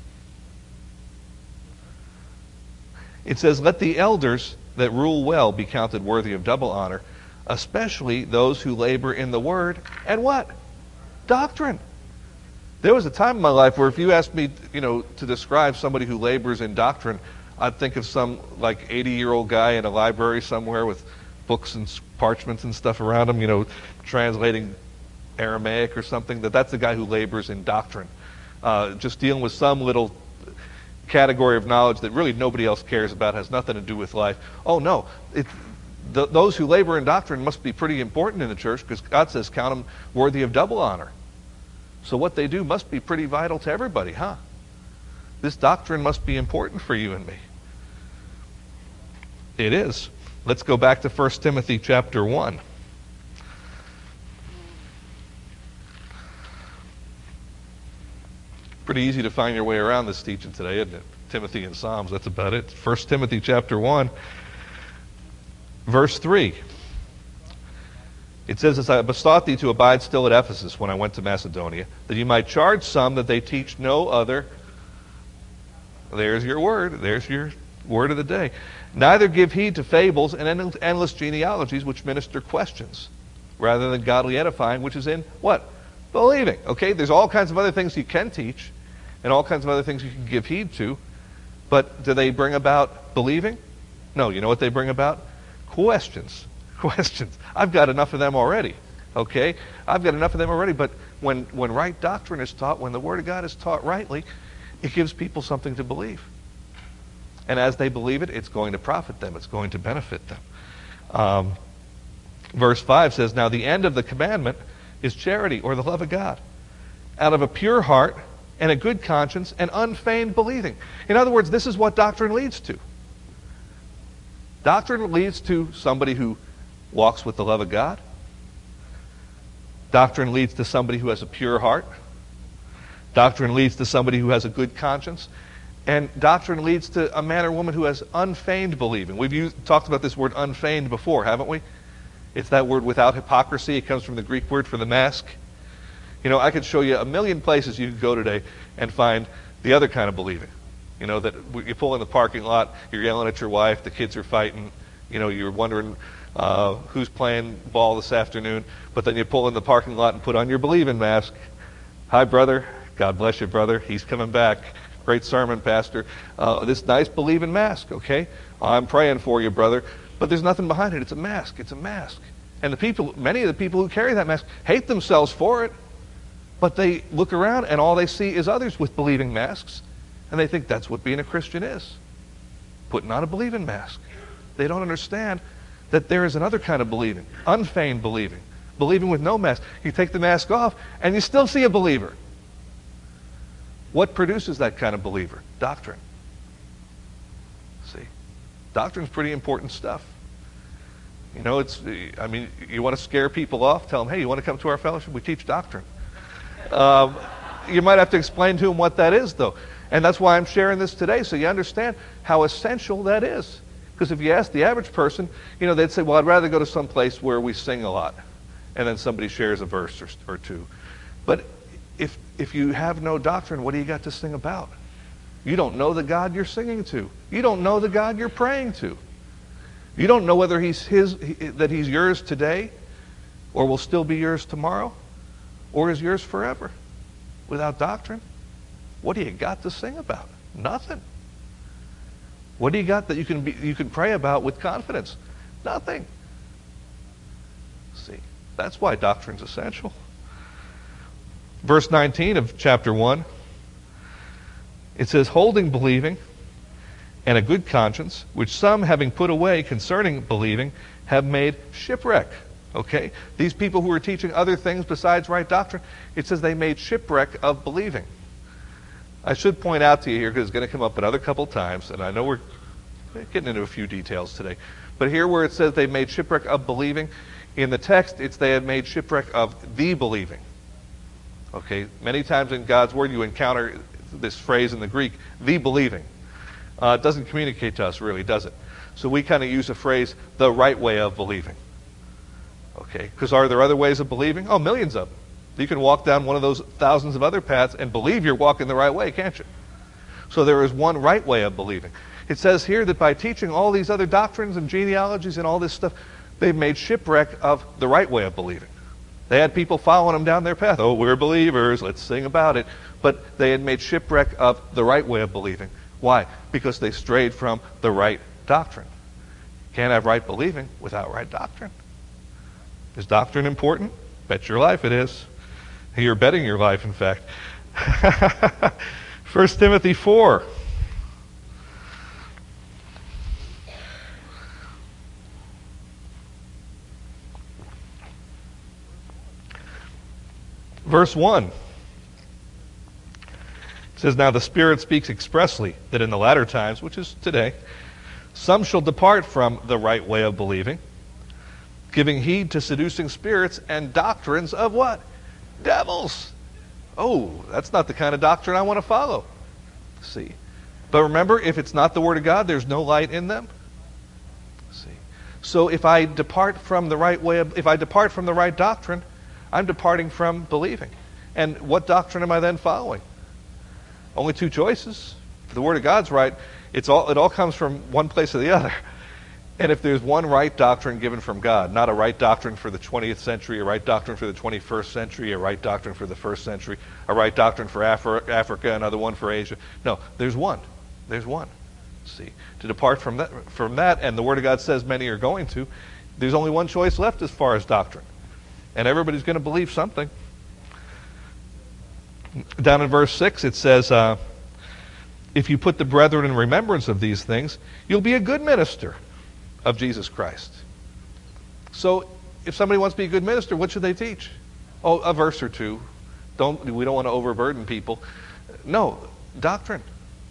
It says, "Let the elders that rule well be counted worthy of double honor, especially those who labor in the word and" what? Doctrine. There was a time in my life where if you asked me, to describe somebody who labors in doctrine, I'd think of some 80-year-old guy in a library somewhere with books and parchments and stuff around him, translating Aramaic or something. That's the guy who labors in doctrine. Just dealing with some little category of knowledge that really nobody else cares about, has nothing to do with life. Oh no, those who labor in doctrine must be pretty important in the church, because God says count them worthy of double honor. So what they do must be pretty vital to everybody, huh? This doctrine must be important for you and me. It is. Let's go back to 1 Timothy chapter 1. Pretty easy to find your way around this teaching today, isn't it? Timothy and Psalms, that's about it. 1 Timothy chapter 1, verse 3. It says, "As I besought thee to abide still at Ephesus when I went to Macedonia, that you might charge some that they teach no other." There's your word. There's your word of the day. "Neither give heed to fables and endless genealogies which minister questions." rather than godly edifying, which is in what? Believing. Okay, there's all kinds of other things you can teach and all kinds of other things you can give heed to, but do they bring about believing? No. You know what they bring about? Questions. Questions. I've got enough of them already. Okay? I've got enough of them already, but when right doctrine is taught, when the Word of God is taught rightly, it gives people something to believe. And as they believe it, it's going to profit them. It's going to benefit them. Verse 5 says, now the end of the commandment is charity, or the love of God, out of a pure heart and a good conscience and unfeigned believing. In other words, this is what doctrine leads to. Doctrine leads to somebody who walks with the love of God. Doctrine leads to somebody who has a pure heart. Doctrine leads to somebody who has a good conscience. And doctrine leads to a man or woman who has unfeigned believing. We've talked about this word unfeigned before, haven't we? It's that word without hypocrisy. It comes from the Greek word for the mask. You know, I could show you a million places you could go today and find the other kind of believing. You know, that you pull in the parking lot, you're yelling at your wife, the kids are fighting, you know, you're wondering who's playing ball this afternoon, but then you pull in the parking lot and put on your believing mask. Hi, brother. God bless you, brother. He's coming back. Great sermon, Pastor. This nice believing mask, okay? I'm praying for you, brother. But there's nothing behind it. It's a mask. It's a mask. And many of the people who carry that mask hate themselves for it. But they look around and all they see is others with believing masks. And they think that's what being a Christian is. Putting on a believing mask. They don't understand that there is another kind of believing. Unfeigned believing. Believing with no mask. You take the mask off and you still see a believer. What produces that kind of believer? Doctrine. See? Doctrine's pretty important stuff. You know, you want to scare people off? Tell them, hey, you want to come to our fellowship? We teach doctrine. You might have to explain to them what that is, though. And that's why I'm sharing this today, so you understand how essential that is. Because if you ask the average person, you know, they'd say, well, I'd rather go to some place where we sing a lot. And then somebody shares a verse or two. But if you have no doctrine, what do you got to sing about? You don't know the God you're singing to. You don't know the God you're praying to. You don't know whether that he's yours today or will still be yours tomorrow or is yours forever. Without doctrine, what do you got to sing about? Nothing. What do you got that you can pray about with confidence? Nothing. See, that's why doctrine's essential. Verse 19 of chapter 1, it says, holding believing and a good conscience, which some, having put away concerning believing, have made shipwreck. Okay? These people who are teaching other things besides right doctrine, it says they made shipwreck of believing. I should point out to you here, because it's going to come up another couple times, and I know we're getting into a few details today, but here where it says they made shipwreck of believing, in the text it's they have made shipwreck of the believing. Okay? Many times in God's Word you encounter this phrase in the Greek, the believing. It doesn't communicate to us really, does it? So we kind of use a phrase, the right way of believing. Okay? Because are there other ways of believing? Oh, millions of them. You can walk down one of those thousands of other paths and believe you're walking the right way, can't you? So there is one right way of believing. It says here that by teaching all these other doctrines and genealogies and all this stuff, they've made shipwreck of the right way of believing. They had people following them down their path. Oh, we're believers, let's sing about it. But they had made shipwreck of the right way of believing. Why? Because they strayed from the right doctrine. Can't have right believing without right doctrine. Is doctrine important? Bet your life it is. You're betting your life, in fact. 1 Timothy 4. Verse 1. It says, now the Spirit speaks expressly that in the latter times, which is today, some shall depart from the right way of believing, giving heed to seducing spirits and doctrines of what? Devils. Oh, that's not the kind of doctrine I want to follow. See. But remember, if it's not the Word of God, there's no light in them. See. So if I depart from the right way, if I depart from the right doctrine, I'm departing from believing. And what doctrine am I then following? Only two choices. If the Word of God's right, it all comes from one place or the other. And if there's one right doctrine given from God, not a right doctrine for the 20th century, a right doctrine for the 21st century, a right doctrine for the 1st century, a right doctrine for Africa, another one for Asia. No, there's one. There's one. See, to depart from that, and the Word of God says many are going to, there's only one choice left as far as doctrine. And everybody's going to believe something. Down in verse 6 it says, if you put the brethren in remembrance of these things, you'll be a good minister of Jesus Christ. So if somebody wants to be a good minister, what should they teach? Oh, a verse or two. We don't want to overburden people. No, doctrine.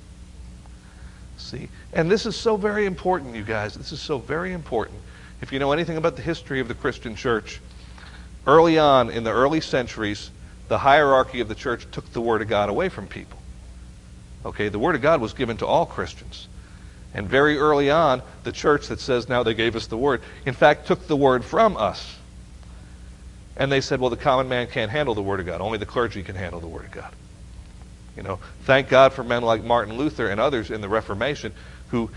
See? And this is so very important, you guys. This is so very important. If you know anything about the history of the Christian church, early on, in the early centuries, the hierarchy of the church took the Word of God away from people. Okay, the Word of God was given to all Christians. And very early on, the church that says now they gave us the Word, in fact, took the Word from us. And they said, well, the common man can't handle the Word of God. Only the clergy can handle the Word of God. You know, thank God for men like Martin Luther and others in the Reformation who,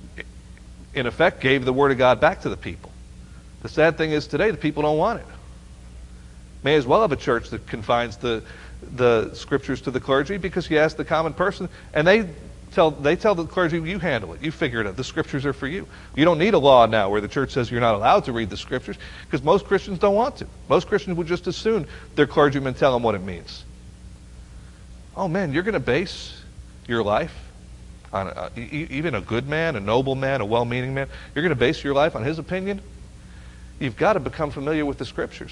in effect, gave the Word of God back to the people. The sad thing is today, the people don't want it. May as well have a church that confines the Scriptures to the clergy, because you ask the common person, and they tell the clergy, you handle it, you figure it out, the Scriptures are for you. You don't need a law now where the church says you're not allowed to read the Scriptures, because most Christians don't want to. Most Christians would just as soon their clergymen tell them what it means. Oh man, you're going to base your life on even a good man, a noble man, a well-meaning man, you're going to base your life on his opinion? You've got to become familiar with the Scriptures.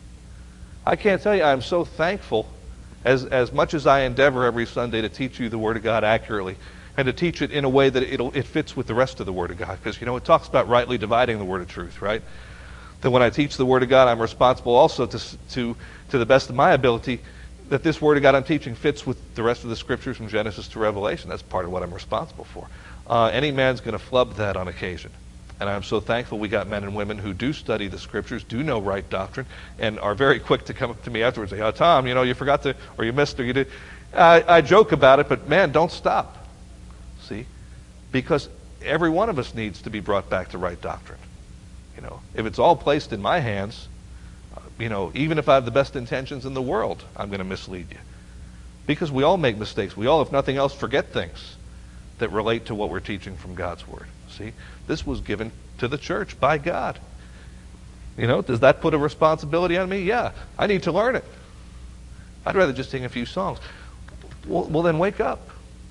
I can't tell you, I'm so thankful, as much as I endeavor every Sunday to teach you the Word of God accurately, and to teach it in a way that it fits with the rest of the Word of God. Because, you know, it talks about rightly dividing the Word of truth, right? That when I teach the Word of God, I'm responsible also to the best of my ability, that this Word of God I'm teaching fits with the rest of the Scriptures from Genesis to Revelation. That's part of what I'm responsible for. Any man's going to flub that on occasion. And I'm so thankful we got men and women who do study the Scriptures, do know right doctrine, and are very quick to come up to me afterwards and say, oh, Tom, you know, you forgot to, or you missed, or you did. I joke about it, but man, don't stop. See? Because every one of us needs to be brought back to right doctrine. You know, if it's all placed in my hands, you know, even if I have the best intentions in the world, I'm going to mislead you. Because we all make mistakes. We all, if nothing else, forget things that relate to what we're teaching from God's Word. See? This was given to the church by God. You know, does that put a responsibility on me? Yeah. I need to learn it. I'd rather just sing a few songs. Well, then wake up.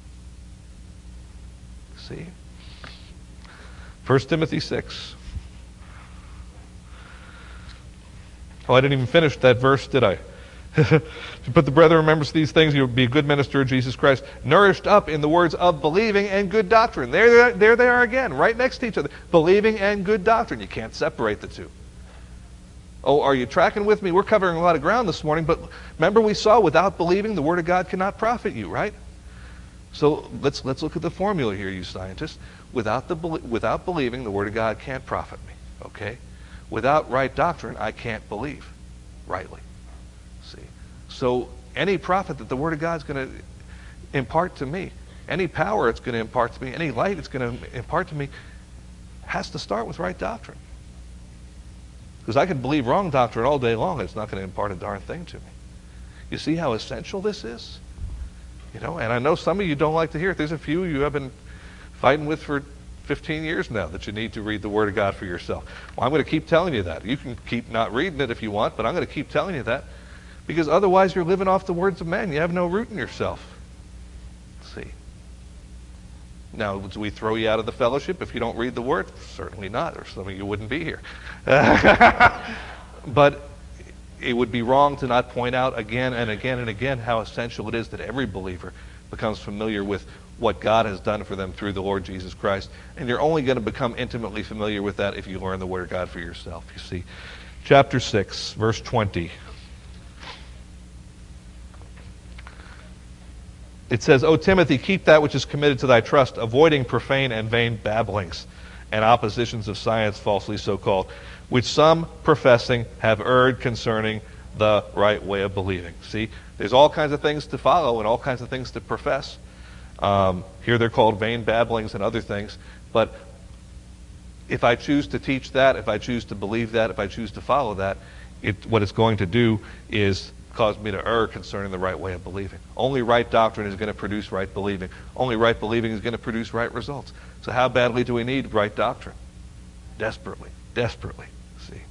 See? 1 Timothy 6. Oh, I didn't even finish that verse, did I? If you put the brethren remembers these things, you'll be a good minister of Jesus Christ, nourished up in the words of believing and good doctrine. There they are again, right next to each other. Believing and good doctrine. You can't separate the two. Oh, are you tracking with me? We're covering a lot of ground this morning, but remember we saw without believing, the Word of God cannot profit you, right? So let's look at the formula here, you scientists. Without believing, the Word of God can't profit me, okay? Without right doctrine, I can't believe rightly. See? So any profit that the Word of God is going to impart to me, any power it's going to impart to me, any light it's going to impart to me, has to start with right doctrine. Because I can believe wrong doctrine all day long, it's not going to impart a darn thing to me. You see how essential this is? You know, and I know some of you don't like to hear it. There's a few you have been fighting with for 15 years now that you need to read the Word of God for yourself. Well, I'm going to keep telling you that. You can keep not reading it if you want, but I'm going to keep telling you that. Because otherwise you're living off the words of men. You have no root in yourself. See? Now, do we throw you out of the fellowship if you don't read the Word? Certainly not, or some of you wouldn't be here. But it would be wrong to not point out again and again and again how essential it is that every believer becomes familiar with what God has done for them through the Lord Jesus Christ. And you're only going to become intimately familiar with that if you learn the Word of God for yourself. You see, chapter 6, verse 20. It says, O Timothy, keep that which is committed to thy trust, avoiding profane and vain babblings and oppositions of science falsely so called, which some professing have erred concerning the right way of believing. See, there's all kinds of things to follow and all kinds of things to profess. Here they're called vain babblings and other things. But if I choose to teach that, if I choose to believe that, if I choose to follow that, what it's going to do is cause me to err concerning the right way of believing. Only right doctrine is going to produce right believing. Only right believing is going to produce right results. So how badly do we need right doctrine? Desperately, desperately. See,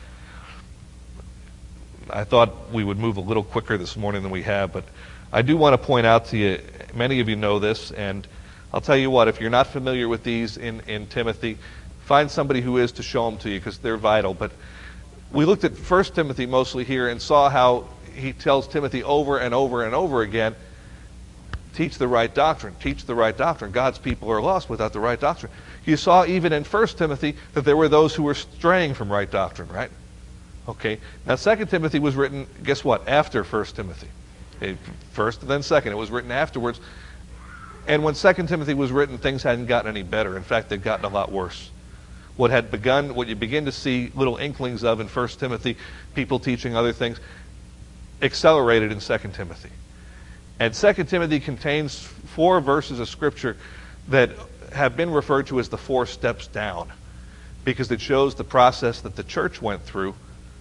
I thought we would move a little quicker this morning than we have, but I do want to point out to you, many of you know this, and I'll tell you what, if you're not familiar with these in Timothy, find somebody who is to show them to you because they're vital. But we looked at 1 Timothy mostly here and saw how he tells Timothy over and over and over again, teach the right doctrine, teach the right doctrine. God's people are lost without the right doctrine. You saw even in 1 Timothy that there were those who were straying from right doctrine, right? Okay. Now 2 Timothy was written, guess what, after 1 Timothy. First and then second. It was written afterwards. And when 2 Timothy was written, things hadn't gotten any better. In fact, they'd gotten a lot worse. What you begin to see little inklings of in 1 Timothy, people teaching other things, accelerated in 2 Timothy. And 2 Timothy contains 4 verses of Scripture that have been referred to as the 4 steps down, because it shows the process that the church went through.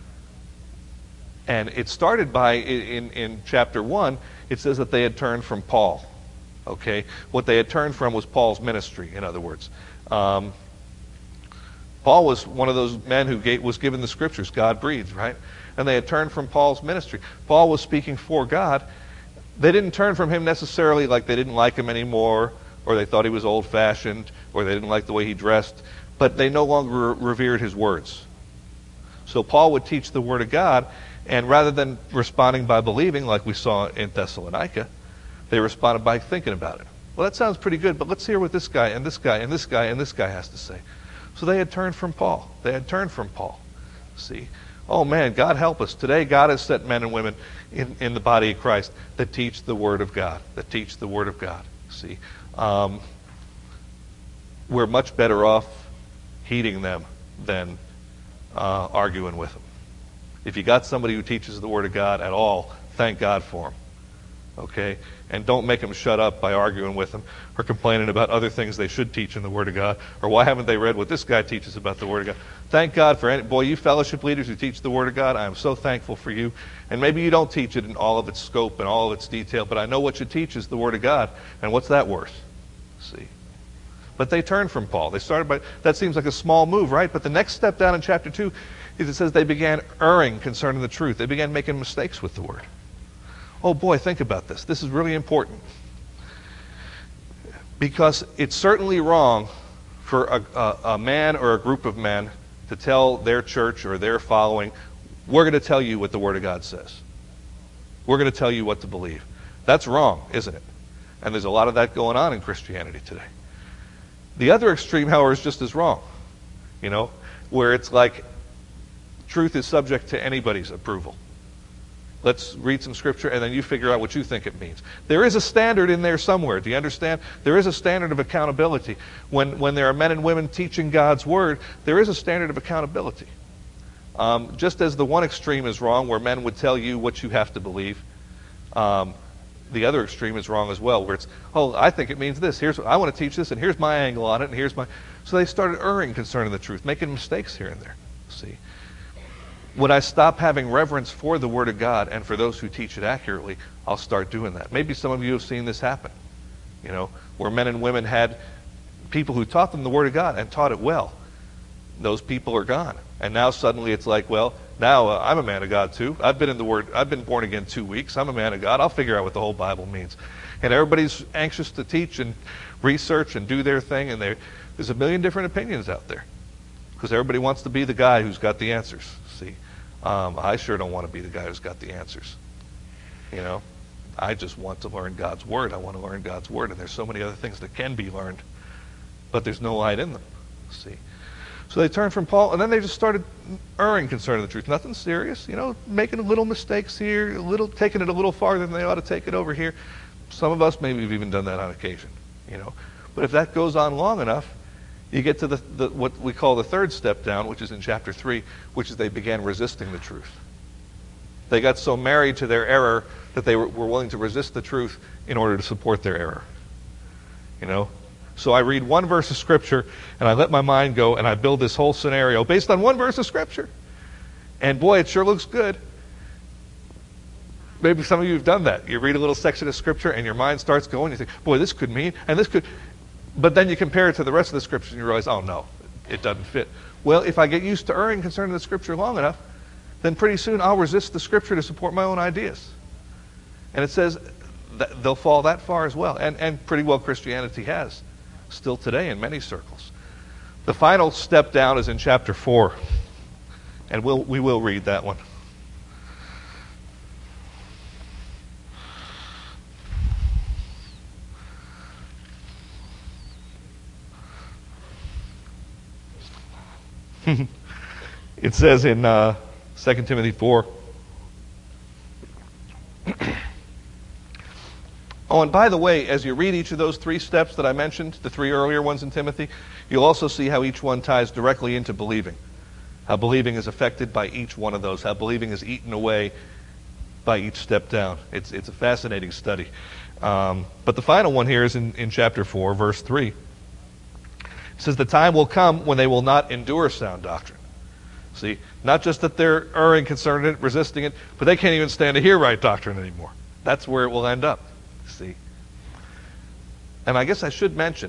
And it started by, in chapter 1, it says that they had turned from Paul. Okay? What they had turned from was Paul's ministry, in other words. Paul was one of those men who was given the Scriptures, God breathed, right? And they had turned from Paul's ministry. Paul was speaking for God. They didn't turn from him necessarily like they didn't like him anymore, or they thought he was old-fashioned, or they didn't like the way he dressed, but they no longer revered his words. So Paul would teach the Word of God, and rather than responding by believing, like we saw in Thessalonica, they responded by thinking about it. Well, that sounds pretty good, but let's hear what this guy and this guy and this guy and this guy has to say. So they had turned from Paul. They had turned from Paul. See? Oh man, God help us. Today God has set men and women in the body of Christ that teach the Word of God. That teach the Word of God. See? We're much better off heeding them than arguing with them. If you got somebody who teaches the Word of God at all, thank God for them. Okay? And don't make them shut up by arguing with them or complaining about other things they should teach in the Word of God, or why haven't they read what this guy teaches about the Word of God. Thank God for you fellowship leaders who teach the Word of God. I am so thankful for you. And maybe you don't teach it in all of its scope and all of its detail, but I know what you teach is the Word of God, and what's that worth? See? But they turned from Paul. They started by, that seems like a small move, right? But the next step down in chapter 2 is it says they began erring concerning the truth. They began making mistakes with the Word. Oh boy, think about this. This is really important. Because it's certainly wrong for a man or a group of men to tell their church or their following, we're going to tell you what the Word of God says. We're going to tell you what to believe. That's wrong, isn't it? And there's a lot of that going on in Christianity today. The other extreme, however, is just as wrong. You know, where it's like truth is subject to anybody's approval. Let's read some Scripture and then you figure out what you think it means. There is a standard in there somewhere. Do you understand? There is a standard of accountability. When there are men and women teaching God's Word, there is a standard of accountability. Just as the one extreme is wrong, where men would tell you what you have to believe, the other extreme is wrong as well, where it's, oh, I think it means this. I want to teach this, and here's my angle on it, and here's my... So they started erring concerning the truth, making mistakes here and there. See? When I stop having reverence for the Word of God and for those who teach it accurately, I'll start doing that. Maybe some of you have seen this happen, you know, where men and women had people who taught them the Word of God and taught it well. Those people are gone. And now suddenly it's like, well, now I'm a man of God too. I've been in the Word. I've been born again 2 weeks. I'm a man of God. I'll figure out what the whole Bible means. And everybody's anxious to teach and research and do their thing. And there's a million different opinions out there because everybody wants to be the guy who's got the answers. See, I sure don't want to be the guy who's got the answers. You know, I just want to learn God's Word. I want to learn God's Word. And there's so many other things that can be learned, but there's no light in them. See. So they turned from Paul, and then they just started erring concerning the truth. Nothing serious, you know, making little mistakes here, taking it a little farther than they ought to take it over here. Some of us maybe have even done that on occasion, you know. But if that goes on long enough, you get to the what we call the third step down, which is in chapter 3, which is they began resisting the truth. They got so married to their error that they were willing to resist the truth in order to support their error. You know, So I read one verse of Scripture, and I let my mind go, and I build this whole scenario based on one verse of Scripture. And boy, it sure looks good. Maybe some of you have done that. You read a little section of Scripture, and your mind starts going. You think, boy, this could mean, and this could. But then you compare it to the rest of the Scriptures, and you realize, oh, no, it doesn't fit. Well, if I get used to erring concerning the Scripture long enough, then pretty soon I'll resist the Scripture to support my own ideas. And it says that they'll fall that far as well. And pretty well Christianity has. Still today in many circles. The final step down is in chapter 4. And we will read that one. It says in 2 Timothy 4. Oh, and by the way, as you read each of those 3 steps that I mentioned, the 3 earlier ones in Timothy, you'll also see how each one ties directly into believing. How believing is affected by each one of those. How believing is eaten away by each step down. It's a fascinating study. But the final one here is in chapter 4, verse 3. It says, the time will come when they will not endure sound doctrine. See, not just that they're erring concerning it, resisting it, but they can't even stand to hear right doctrine anymore. That's where it will end up. See? And I guess I should mention,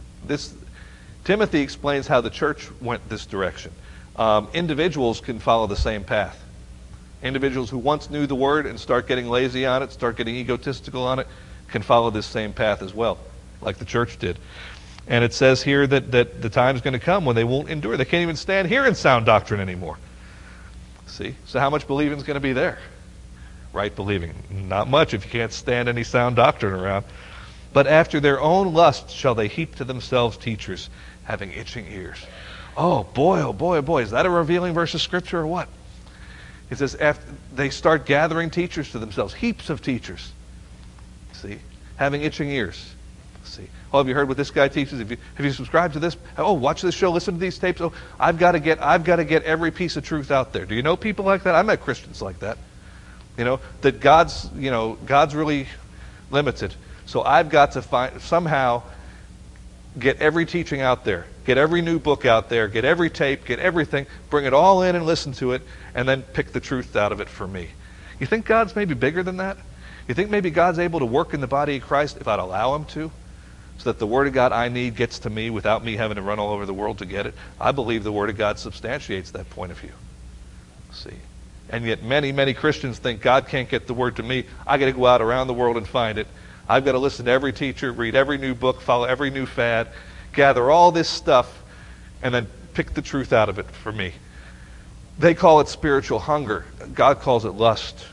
Timothy explains how the church went this direction. Individuals can follow the same path. Individuals who once knew the Word and start getting lazy on it, start getting egotistical on it, can follow this same path as well, like the church did. And it says here that the time's going to come when they won't endure. They can't even stand hearing sound doctrine anymore. See? So how much believing is going to be there? Right believing. Not much if you can't stand any sound doctrine around. But after their own lust shall they heap to themselves teachers, having itching ears. Oh boy, oh boy, oh boy. Is that a revealing verse of Scripture or what? It says after they start gathering teachers to themselves, heaps of teachers. See? Having itching ears. See? Oh, have you heard what this guy teaches? Have you subscribed to this? Oh, watch this show, listen to these tapes. Oh, I've got to get every piece of truth out there. Do you know people like that? I met Christians like that. That God's really limited. So I've got to somehow get every teaching out there, get every new book out there, get every tape, get everything, bring it all in and listen to it, and then pick the truth out of it for me. You think God's maybe bigger than that? You think maybe God's able to work in the body of Christ if I'd allow Him to? So that the Word of God I need gets to me without me having to run all over the world to get it? I believe the Word of God substantiates that point of view. See? And yet many, many Christians think God can't get the Word to me. I got to go out around the world and find it. I've got to listen to every teacher, read every new book, follow every new fad, gather all this stuff, and then pick the truth out of it for me. They call it spiritual hunger. God calls it lust.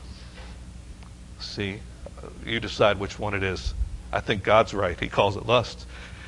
See? You decide which one it is. I think God's right. He calls it lust.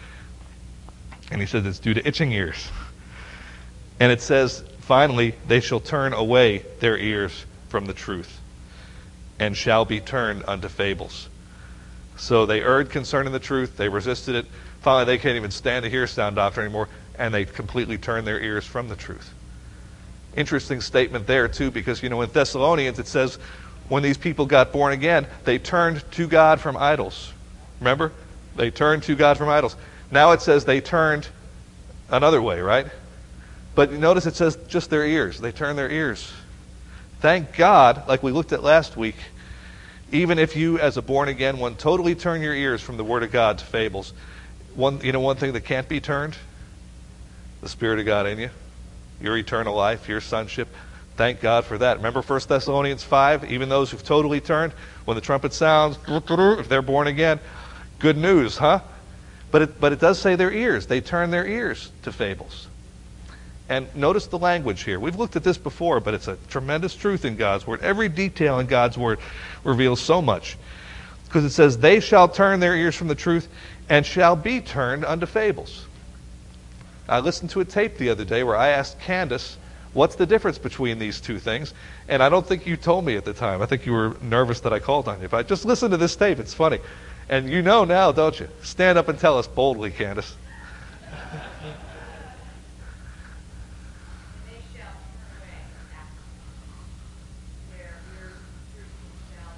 And He says it's due to itching ears. And it says, finally, they shall turn away their ears from the truth and shall be turned unto fables. So they erred concerning the truth. They resisted it. Finally, they can't even stand to hear sound doctrine anymore, and they completely turn their ears from the truth. Interesting statement there, too, because, in Thessalonians it says when these people got born again, they turned to God from idols. Remember? They turned to God from idols. Now it says they turned another way, right? But notice it says just their ears. They turned their ears. Thank God, like we looked at last week, even if you, as a born-again one, totally turn your ears from the Word of God to fables, one thing that can't be turned? The Spirit of God in you. Your eternal life, your sonship. Thank God for that. Remember 1 Thessalonians 5? Even those who've totally turned, when the trumpet sounds, if they're born again, good news, huh? But it does say their ears. They turn their ears to fables. And notice the language here. We've looked at this before, but it's a tremendous truth in God's Word. Every detail in God's Word reveals so much. Because it says, they shall turn their ears from the truth and shall be turned unto fables. I listened to a tape the other day where I asked Candace, what's the difference between these two things? And I don't think you told me at the time. I think you were nervous that I called on you. But just listen to this tape. It's funny. And you know now, don't you? Stand up and tell us boldly, Candace.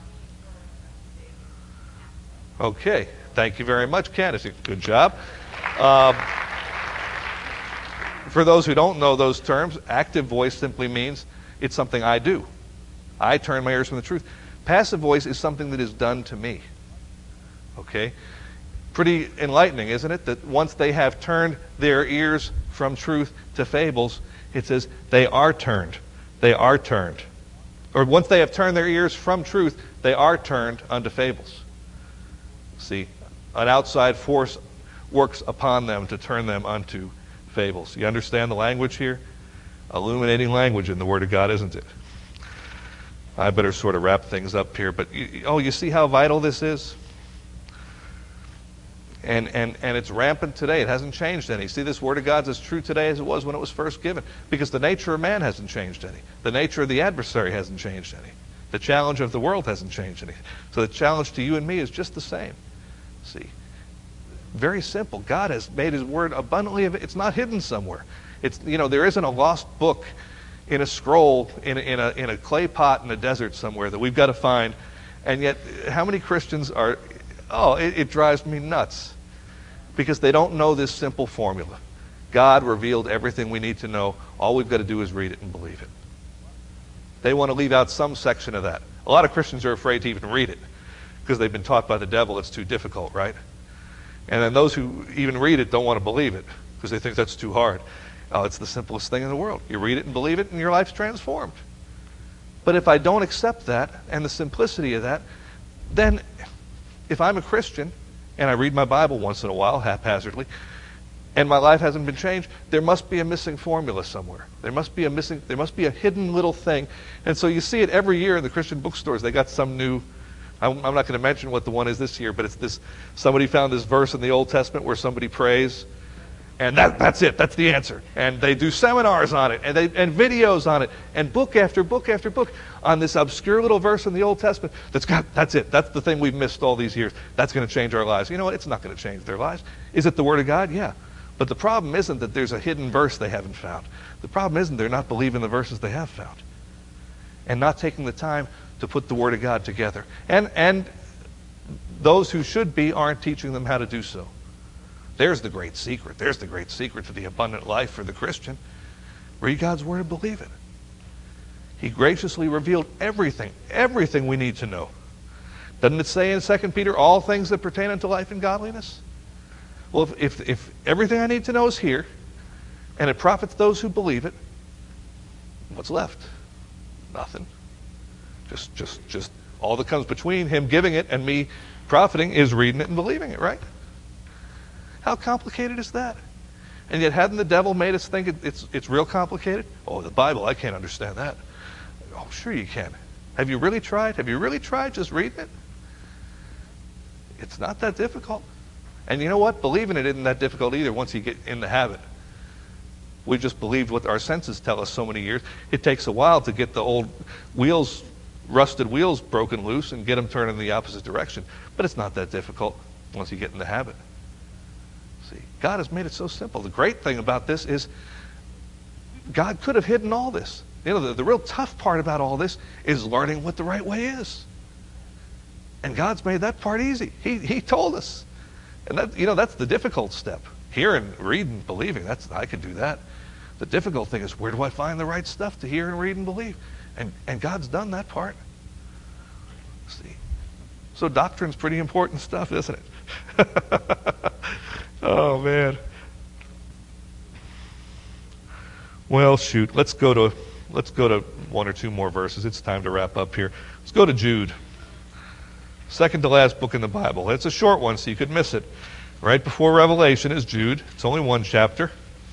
Okay. Thank you very much, Candace. Good job. For those who don't know those terms, active voice simply means it's something I do. I turn my ears from the truth. Passive voice is something that is done to me. Okay? Pretty enlightening, isn't it? That once they have turned their ears from truth to fables, it says they are turned. They are turned. Or once they have turned their ears from truth, they are turned unto fables. See, an outside force works upon them to turn them unto fables. You understand the language here? Illuminating language in the Word of God, isn't it? I better sort of wrap things up here, but you see how vital this is? And it's rampant today. It hasn't changed any. See, this Word of God's as true today as it was when it was first given, because the nature of man hasn't changed any. The nature of the adversary hasn't changed any. The challenge of the world hasn't changed any. So the challenge to you and me is just the same. See, very simple. God has made His Word abundantly. It's not hidden somewhere. It's, there isn't a lost book in a scroll in a clay pot in a desert somewhere that we've got to find. And yet, how many Christians are? It drives me nuts, because they don't know this simple formula. God revealed everything we need to know. All we've got to do is read it and believe it. They want to leave out some section of that. A lot of Christians are afraid to even read it because they've been taught by the devil it's too difficult, right? And then those who even read it don't want to believe it because they think that's too hard. Oh, it's the simplest thing in the world. You read it and believe it and your life's transformed. But if I don't accept that and the simplicity of that, then if I'm a Christian and I read my Bible once in a while, haphazardly, and my life hasn't been changed, there must be a missing formula somewhere. There must be a hidden little thing. And so you see it every year in the Christian bookstores. They got some new, I'm not going to mention what the one is this year, but it's this, somebody found this verse in the Old Testament where somebody prays, and that's it, that's the answer. And they do seminars on it, and videos on it, and book after book after book on this obscure little verse in the Old Testament that's it, that's the thing we've missed all these years. That's going to change our lives. You know what? It's not going to change their lives. Is it the Word of God? Yeah. But the problem isn't that there's a hidden verse they haven't found. The problem isn't they're not believing the verses they have found and not taking the time to put the Word of God together. And those who should be aren't teaching them how to do so. There's the great secret. There's the great secret to the abundant life for the Christian. Read God's Word and believe it. He graciously revealed everything we need to know. Doesn't it say in 2 Peter, all things that pertain unto life and godliness? Well, if everything I need to know is here, and it profits those who believe it, what's left? Nothing. Just all that comes between Him giving it and me profiting is reading it and believing it, right? How complicated is that? And yet, hadn't the devil made us think it's real complicated? Oh, the Bible, I can't understand that. Oh, sure you can. Have you really tried? Have you really tried just reading it? It's not that difficult. And you know what? Believing it isn't that difficult either once you get in the habit. We've just believed what our senses tell us so many years. It takes a while to get the old wheels, rusted wheels broken loose and get them turning in the opposite direction. But it's not that difficult once you get in the habit. See, God has made it so simple. The great thing about this is God could have hidden all this. You know, the real tough part about all this is learning what the right way is. And God's made that part easy. He told us. And that's the difficult step. Hearing, reading, believing, I could do that. The difficult thing is, where do I find the right stuff to hear and read and believe? And God's done that part. See? So doctrine's pretty important stuff, isn't it? Oh, man. Well, shoot. Let's go to one or two more verses. It's time to wrap up here. Let's go to Jude. Second to last book in the Bible. It's a short one, so you could miss it. Right before Revelation is Jude. It's only one chapter.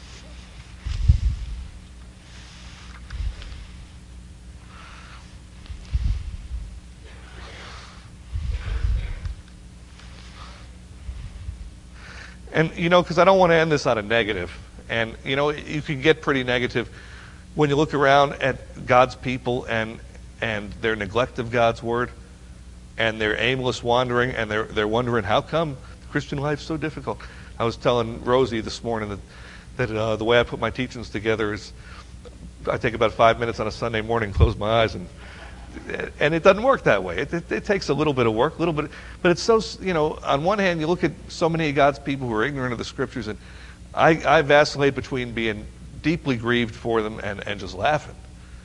And, because I don't want to end this on a negative. And, you can get pretty negative when you look around at God's people and their neglect of God's Word and their aimless wandering, and they're wondering, how come the Christian life's so difficult? I was telling Rosie this morning that the way I put my teachings together is I take about 5 minutes on a Sunday morning, close my eyes, and And it doesn't work that way. It takes a little bit of work, but it's so, on one hand, you look at so many of God's people who are ignorant of the Scriptures, and I vacillate between being deeply grieved for them and just laughing,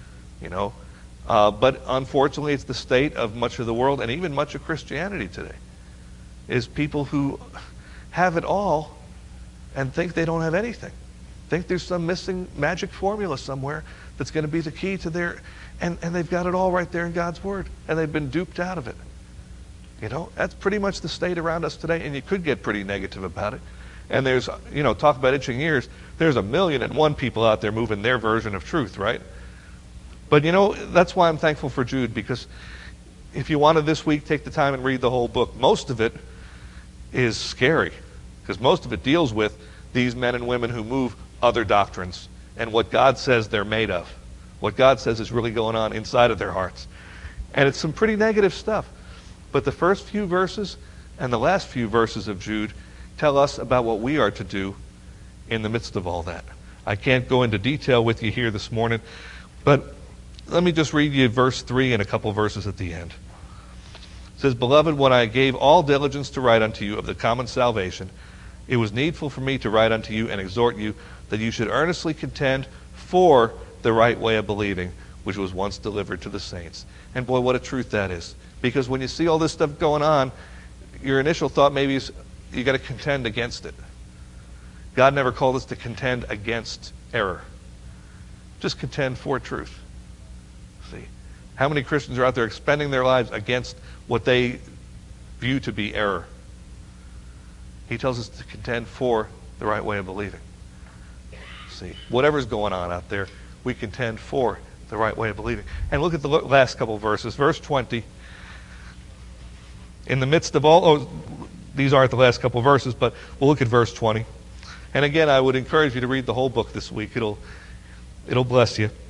But unfortunately, it's the state of much of the world and even much of Christianity today, is people who have it all and think they don't have anything. Think there's some missing magic formula somewhere that's going to be the key to their... And they've got it all right there in God's Word, and they've been duped out of it. That's pretty much the state around us today, and you could get pretty negative about it. And there's, talk about itching ears, there's 1,000,001 people out there moving their version of truth, right? But, that's why I'm thankful for Jude, because if you wanted this week, take the time and read the whole book. Most of it is scary, because most of it deals with these men and women who move other doctrines and what God says they're made of. What God says is really going on inside of their hearts. And it's some pretty negative stuff. But the first few verses and the last few verses of Jude tell us about what we are to do in the midst of all that. I can't go into detail with you here this morning, but let me just read you verse 3 and a couple verses at the end. It says, "Beloved, when I gave all diligence to write unto you of the common salvation, it was needful for me to write unto you and exhort you that you should earnestly contend for the right way of believing, which was once delivered to the saints." And boy, what a truth that is. Because when you see all this stuff going on, your initial thought maybe is you got to contend against it. God never called us to contend against error. Just contend for truth. See, how many Christians are out there expending their lives against what they view to be error? He tells us to contend for the right way of believing. See, whatever's going on out there, we contend for the right way of believing. And look at the last couple of verses. Verse 20. In the midst of all... these aren't the last couple of verses, but we'll look at verse 20. And again, I would encourage you to read the whole book this week. It'll bless you.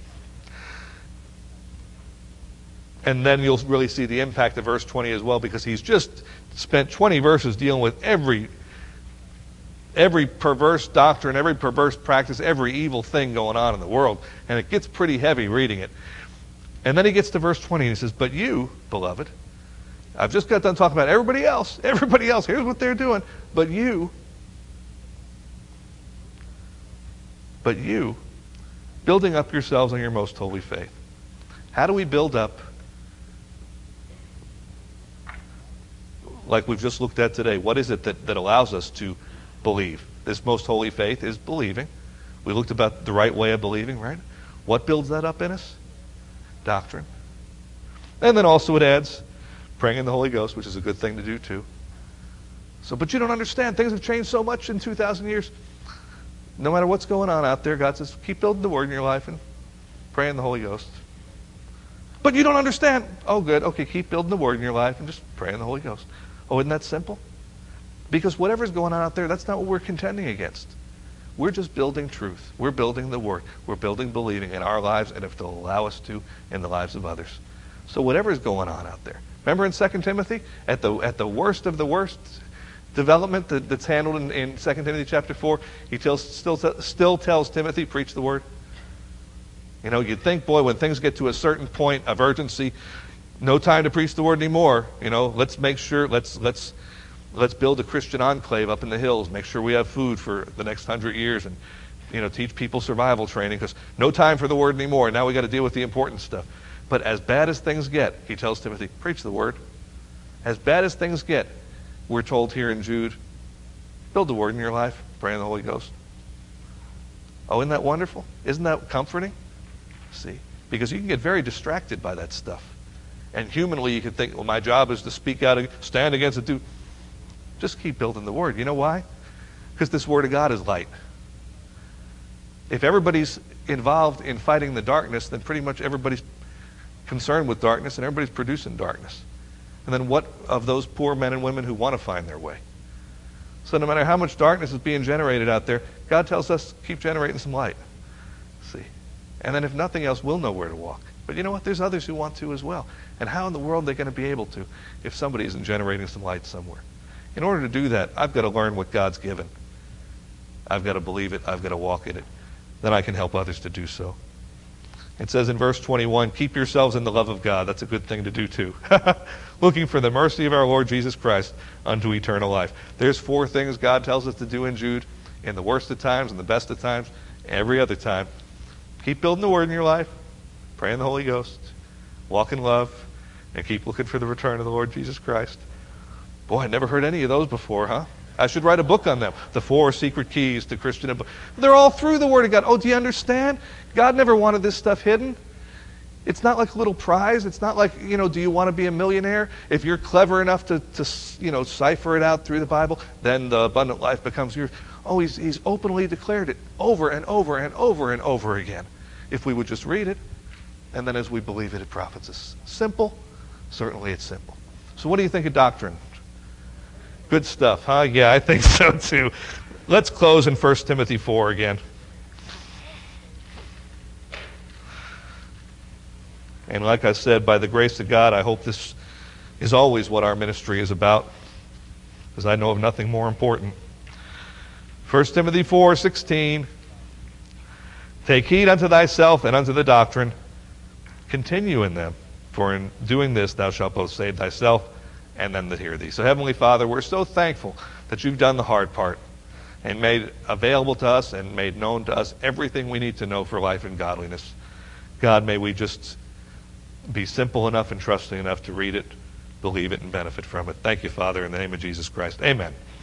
And then you'll really see the impact of verse 20 as well, because he's just spent 20 verses dealing with every perverse doctrine, every perverse practice, every evil thing going on in the world. And it gets pretty heavy reading it. And then he gets to verse 20 and he says, "But you, beloved," I've just got done talking about everybody else, here's what they're doing. But you, building up yourselves on your most holy faith." How do we build up, like we've just looked at today? What is it that allows us to believe? This most holy faith is believing. We looked about the right way of believing, right? What builds that up in us? Doctrine. And then also it adds praying in the Holy Ghost, which is a good thing to do too. So, but you don't understand. Things have changed so much in 2,000 years. No matter what's going on out there, God says, keep building the Word in your life and pray in the Holy Ghost. But you don't understand. Oh, good. Okay, keep building the Word in your life and just pray in the Holy Ghost. Oh, isn't that simple? Because whatever's going on out there, that's not what we're contending against. We're just building truth. We're building the Word. We're building believing in our lives, and if they'll allow us to, in the lives of others. So whatever's going on out there. Remember in 2 Timothy, at the worst of the worst development that's handled in 2 Timothy chapter 4, he still tells Timothy, preach the Word. You'd think, boy, when things get to a certain point of urgency, no time to preach the Word anymore. Let's make sure, let's build a Christian enclave up in the hills, make sure we have food for the next 100 years, and teach people survival training, because no time for the Word anymore. Now we got to deal with the important stuff. But as bad as things get, he tells Timothy, preach the Word. As bad as things get, we're told here in Jude, build the Word in your life, pray in the Holy Ghost. Oh, isn't that wonderful? Isn't that comforting? See, because you can get very distracted by that stuff. And humanly, you can think, well, my job is to speak out, stand against it. Just keep building the Word. You know why? Because this Word of God is light. If everybody's involved in fighting the darkness, then pretty much everybody's concerned with darkness, and everybody's producing darkness. And then what of those poor men and women who want to find their way? So no matter how much darkness is being generated out there, God tells us, keep generating some light. See? And then if nothing else, we'll know where to walk. But you know what? There's others who want to as well. And how in the world are they going to be able to if somebody isn't generating some light somewhere? In order to do that, I've got to learn what God's given. I've got to believe it. I've got to walk in it. Then I can help others to do so. It says in verse 21, keep yourselves in the love of God. That's a good thing to do too. Looking for the mercy of our Lord Jesus Christ unto eternal life. There's 4 things God tells us to do in Jude, in the worst of times, in the best of times, every other time. Keep building the Word in your life, pray in the Holy Ghost, walk in love, and keep looking for the return of the Lord Jesus Christ. Boy, I never heard any of those before, huh? I should write a book on them. The 4 secret keys to Christian. They're all through the Word of God. Oh, do you understand? God never wanted this stuff hidden. It's not like a little prize. It's not like, do you want to be a millionaire? If you're clever enough to cipher it out through the Bible, then the abundant life becomes yours. Oh, he's openly declared it over and over and over and over again. If we would just read it, and then as we believe it, it profits us. Simple? Certainly it's simple. So what do you think of doctrine? Good stuff, huh? Yeah, I think so too. Let's close in 1 Timothy 4 again. And like I said, by the grace of God, I hope this is always what our ministry is about, because I know of nothing more important. 1 Timothy 4:16, take heed unto thyself and unto the doctrine. Continue in them, for in doing this thou shalt both save thyself and them that hear thee. So Heavenly Father, we're so thankful that you've done the hard part and made available to us and made known to us everything we need to know for life and godliness. God, may we just be simple enough and trusting enough to read it, believe it, and benefit from it. Thank you, Father, in the name of Jesus Christ. Amen.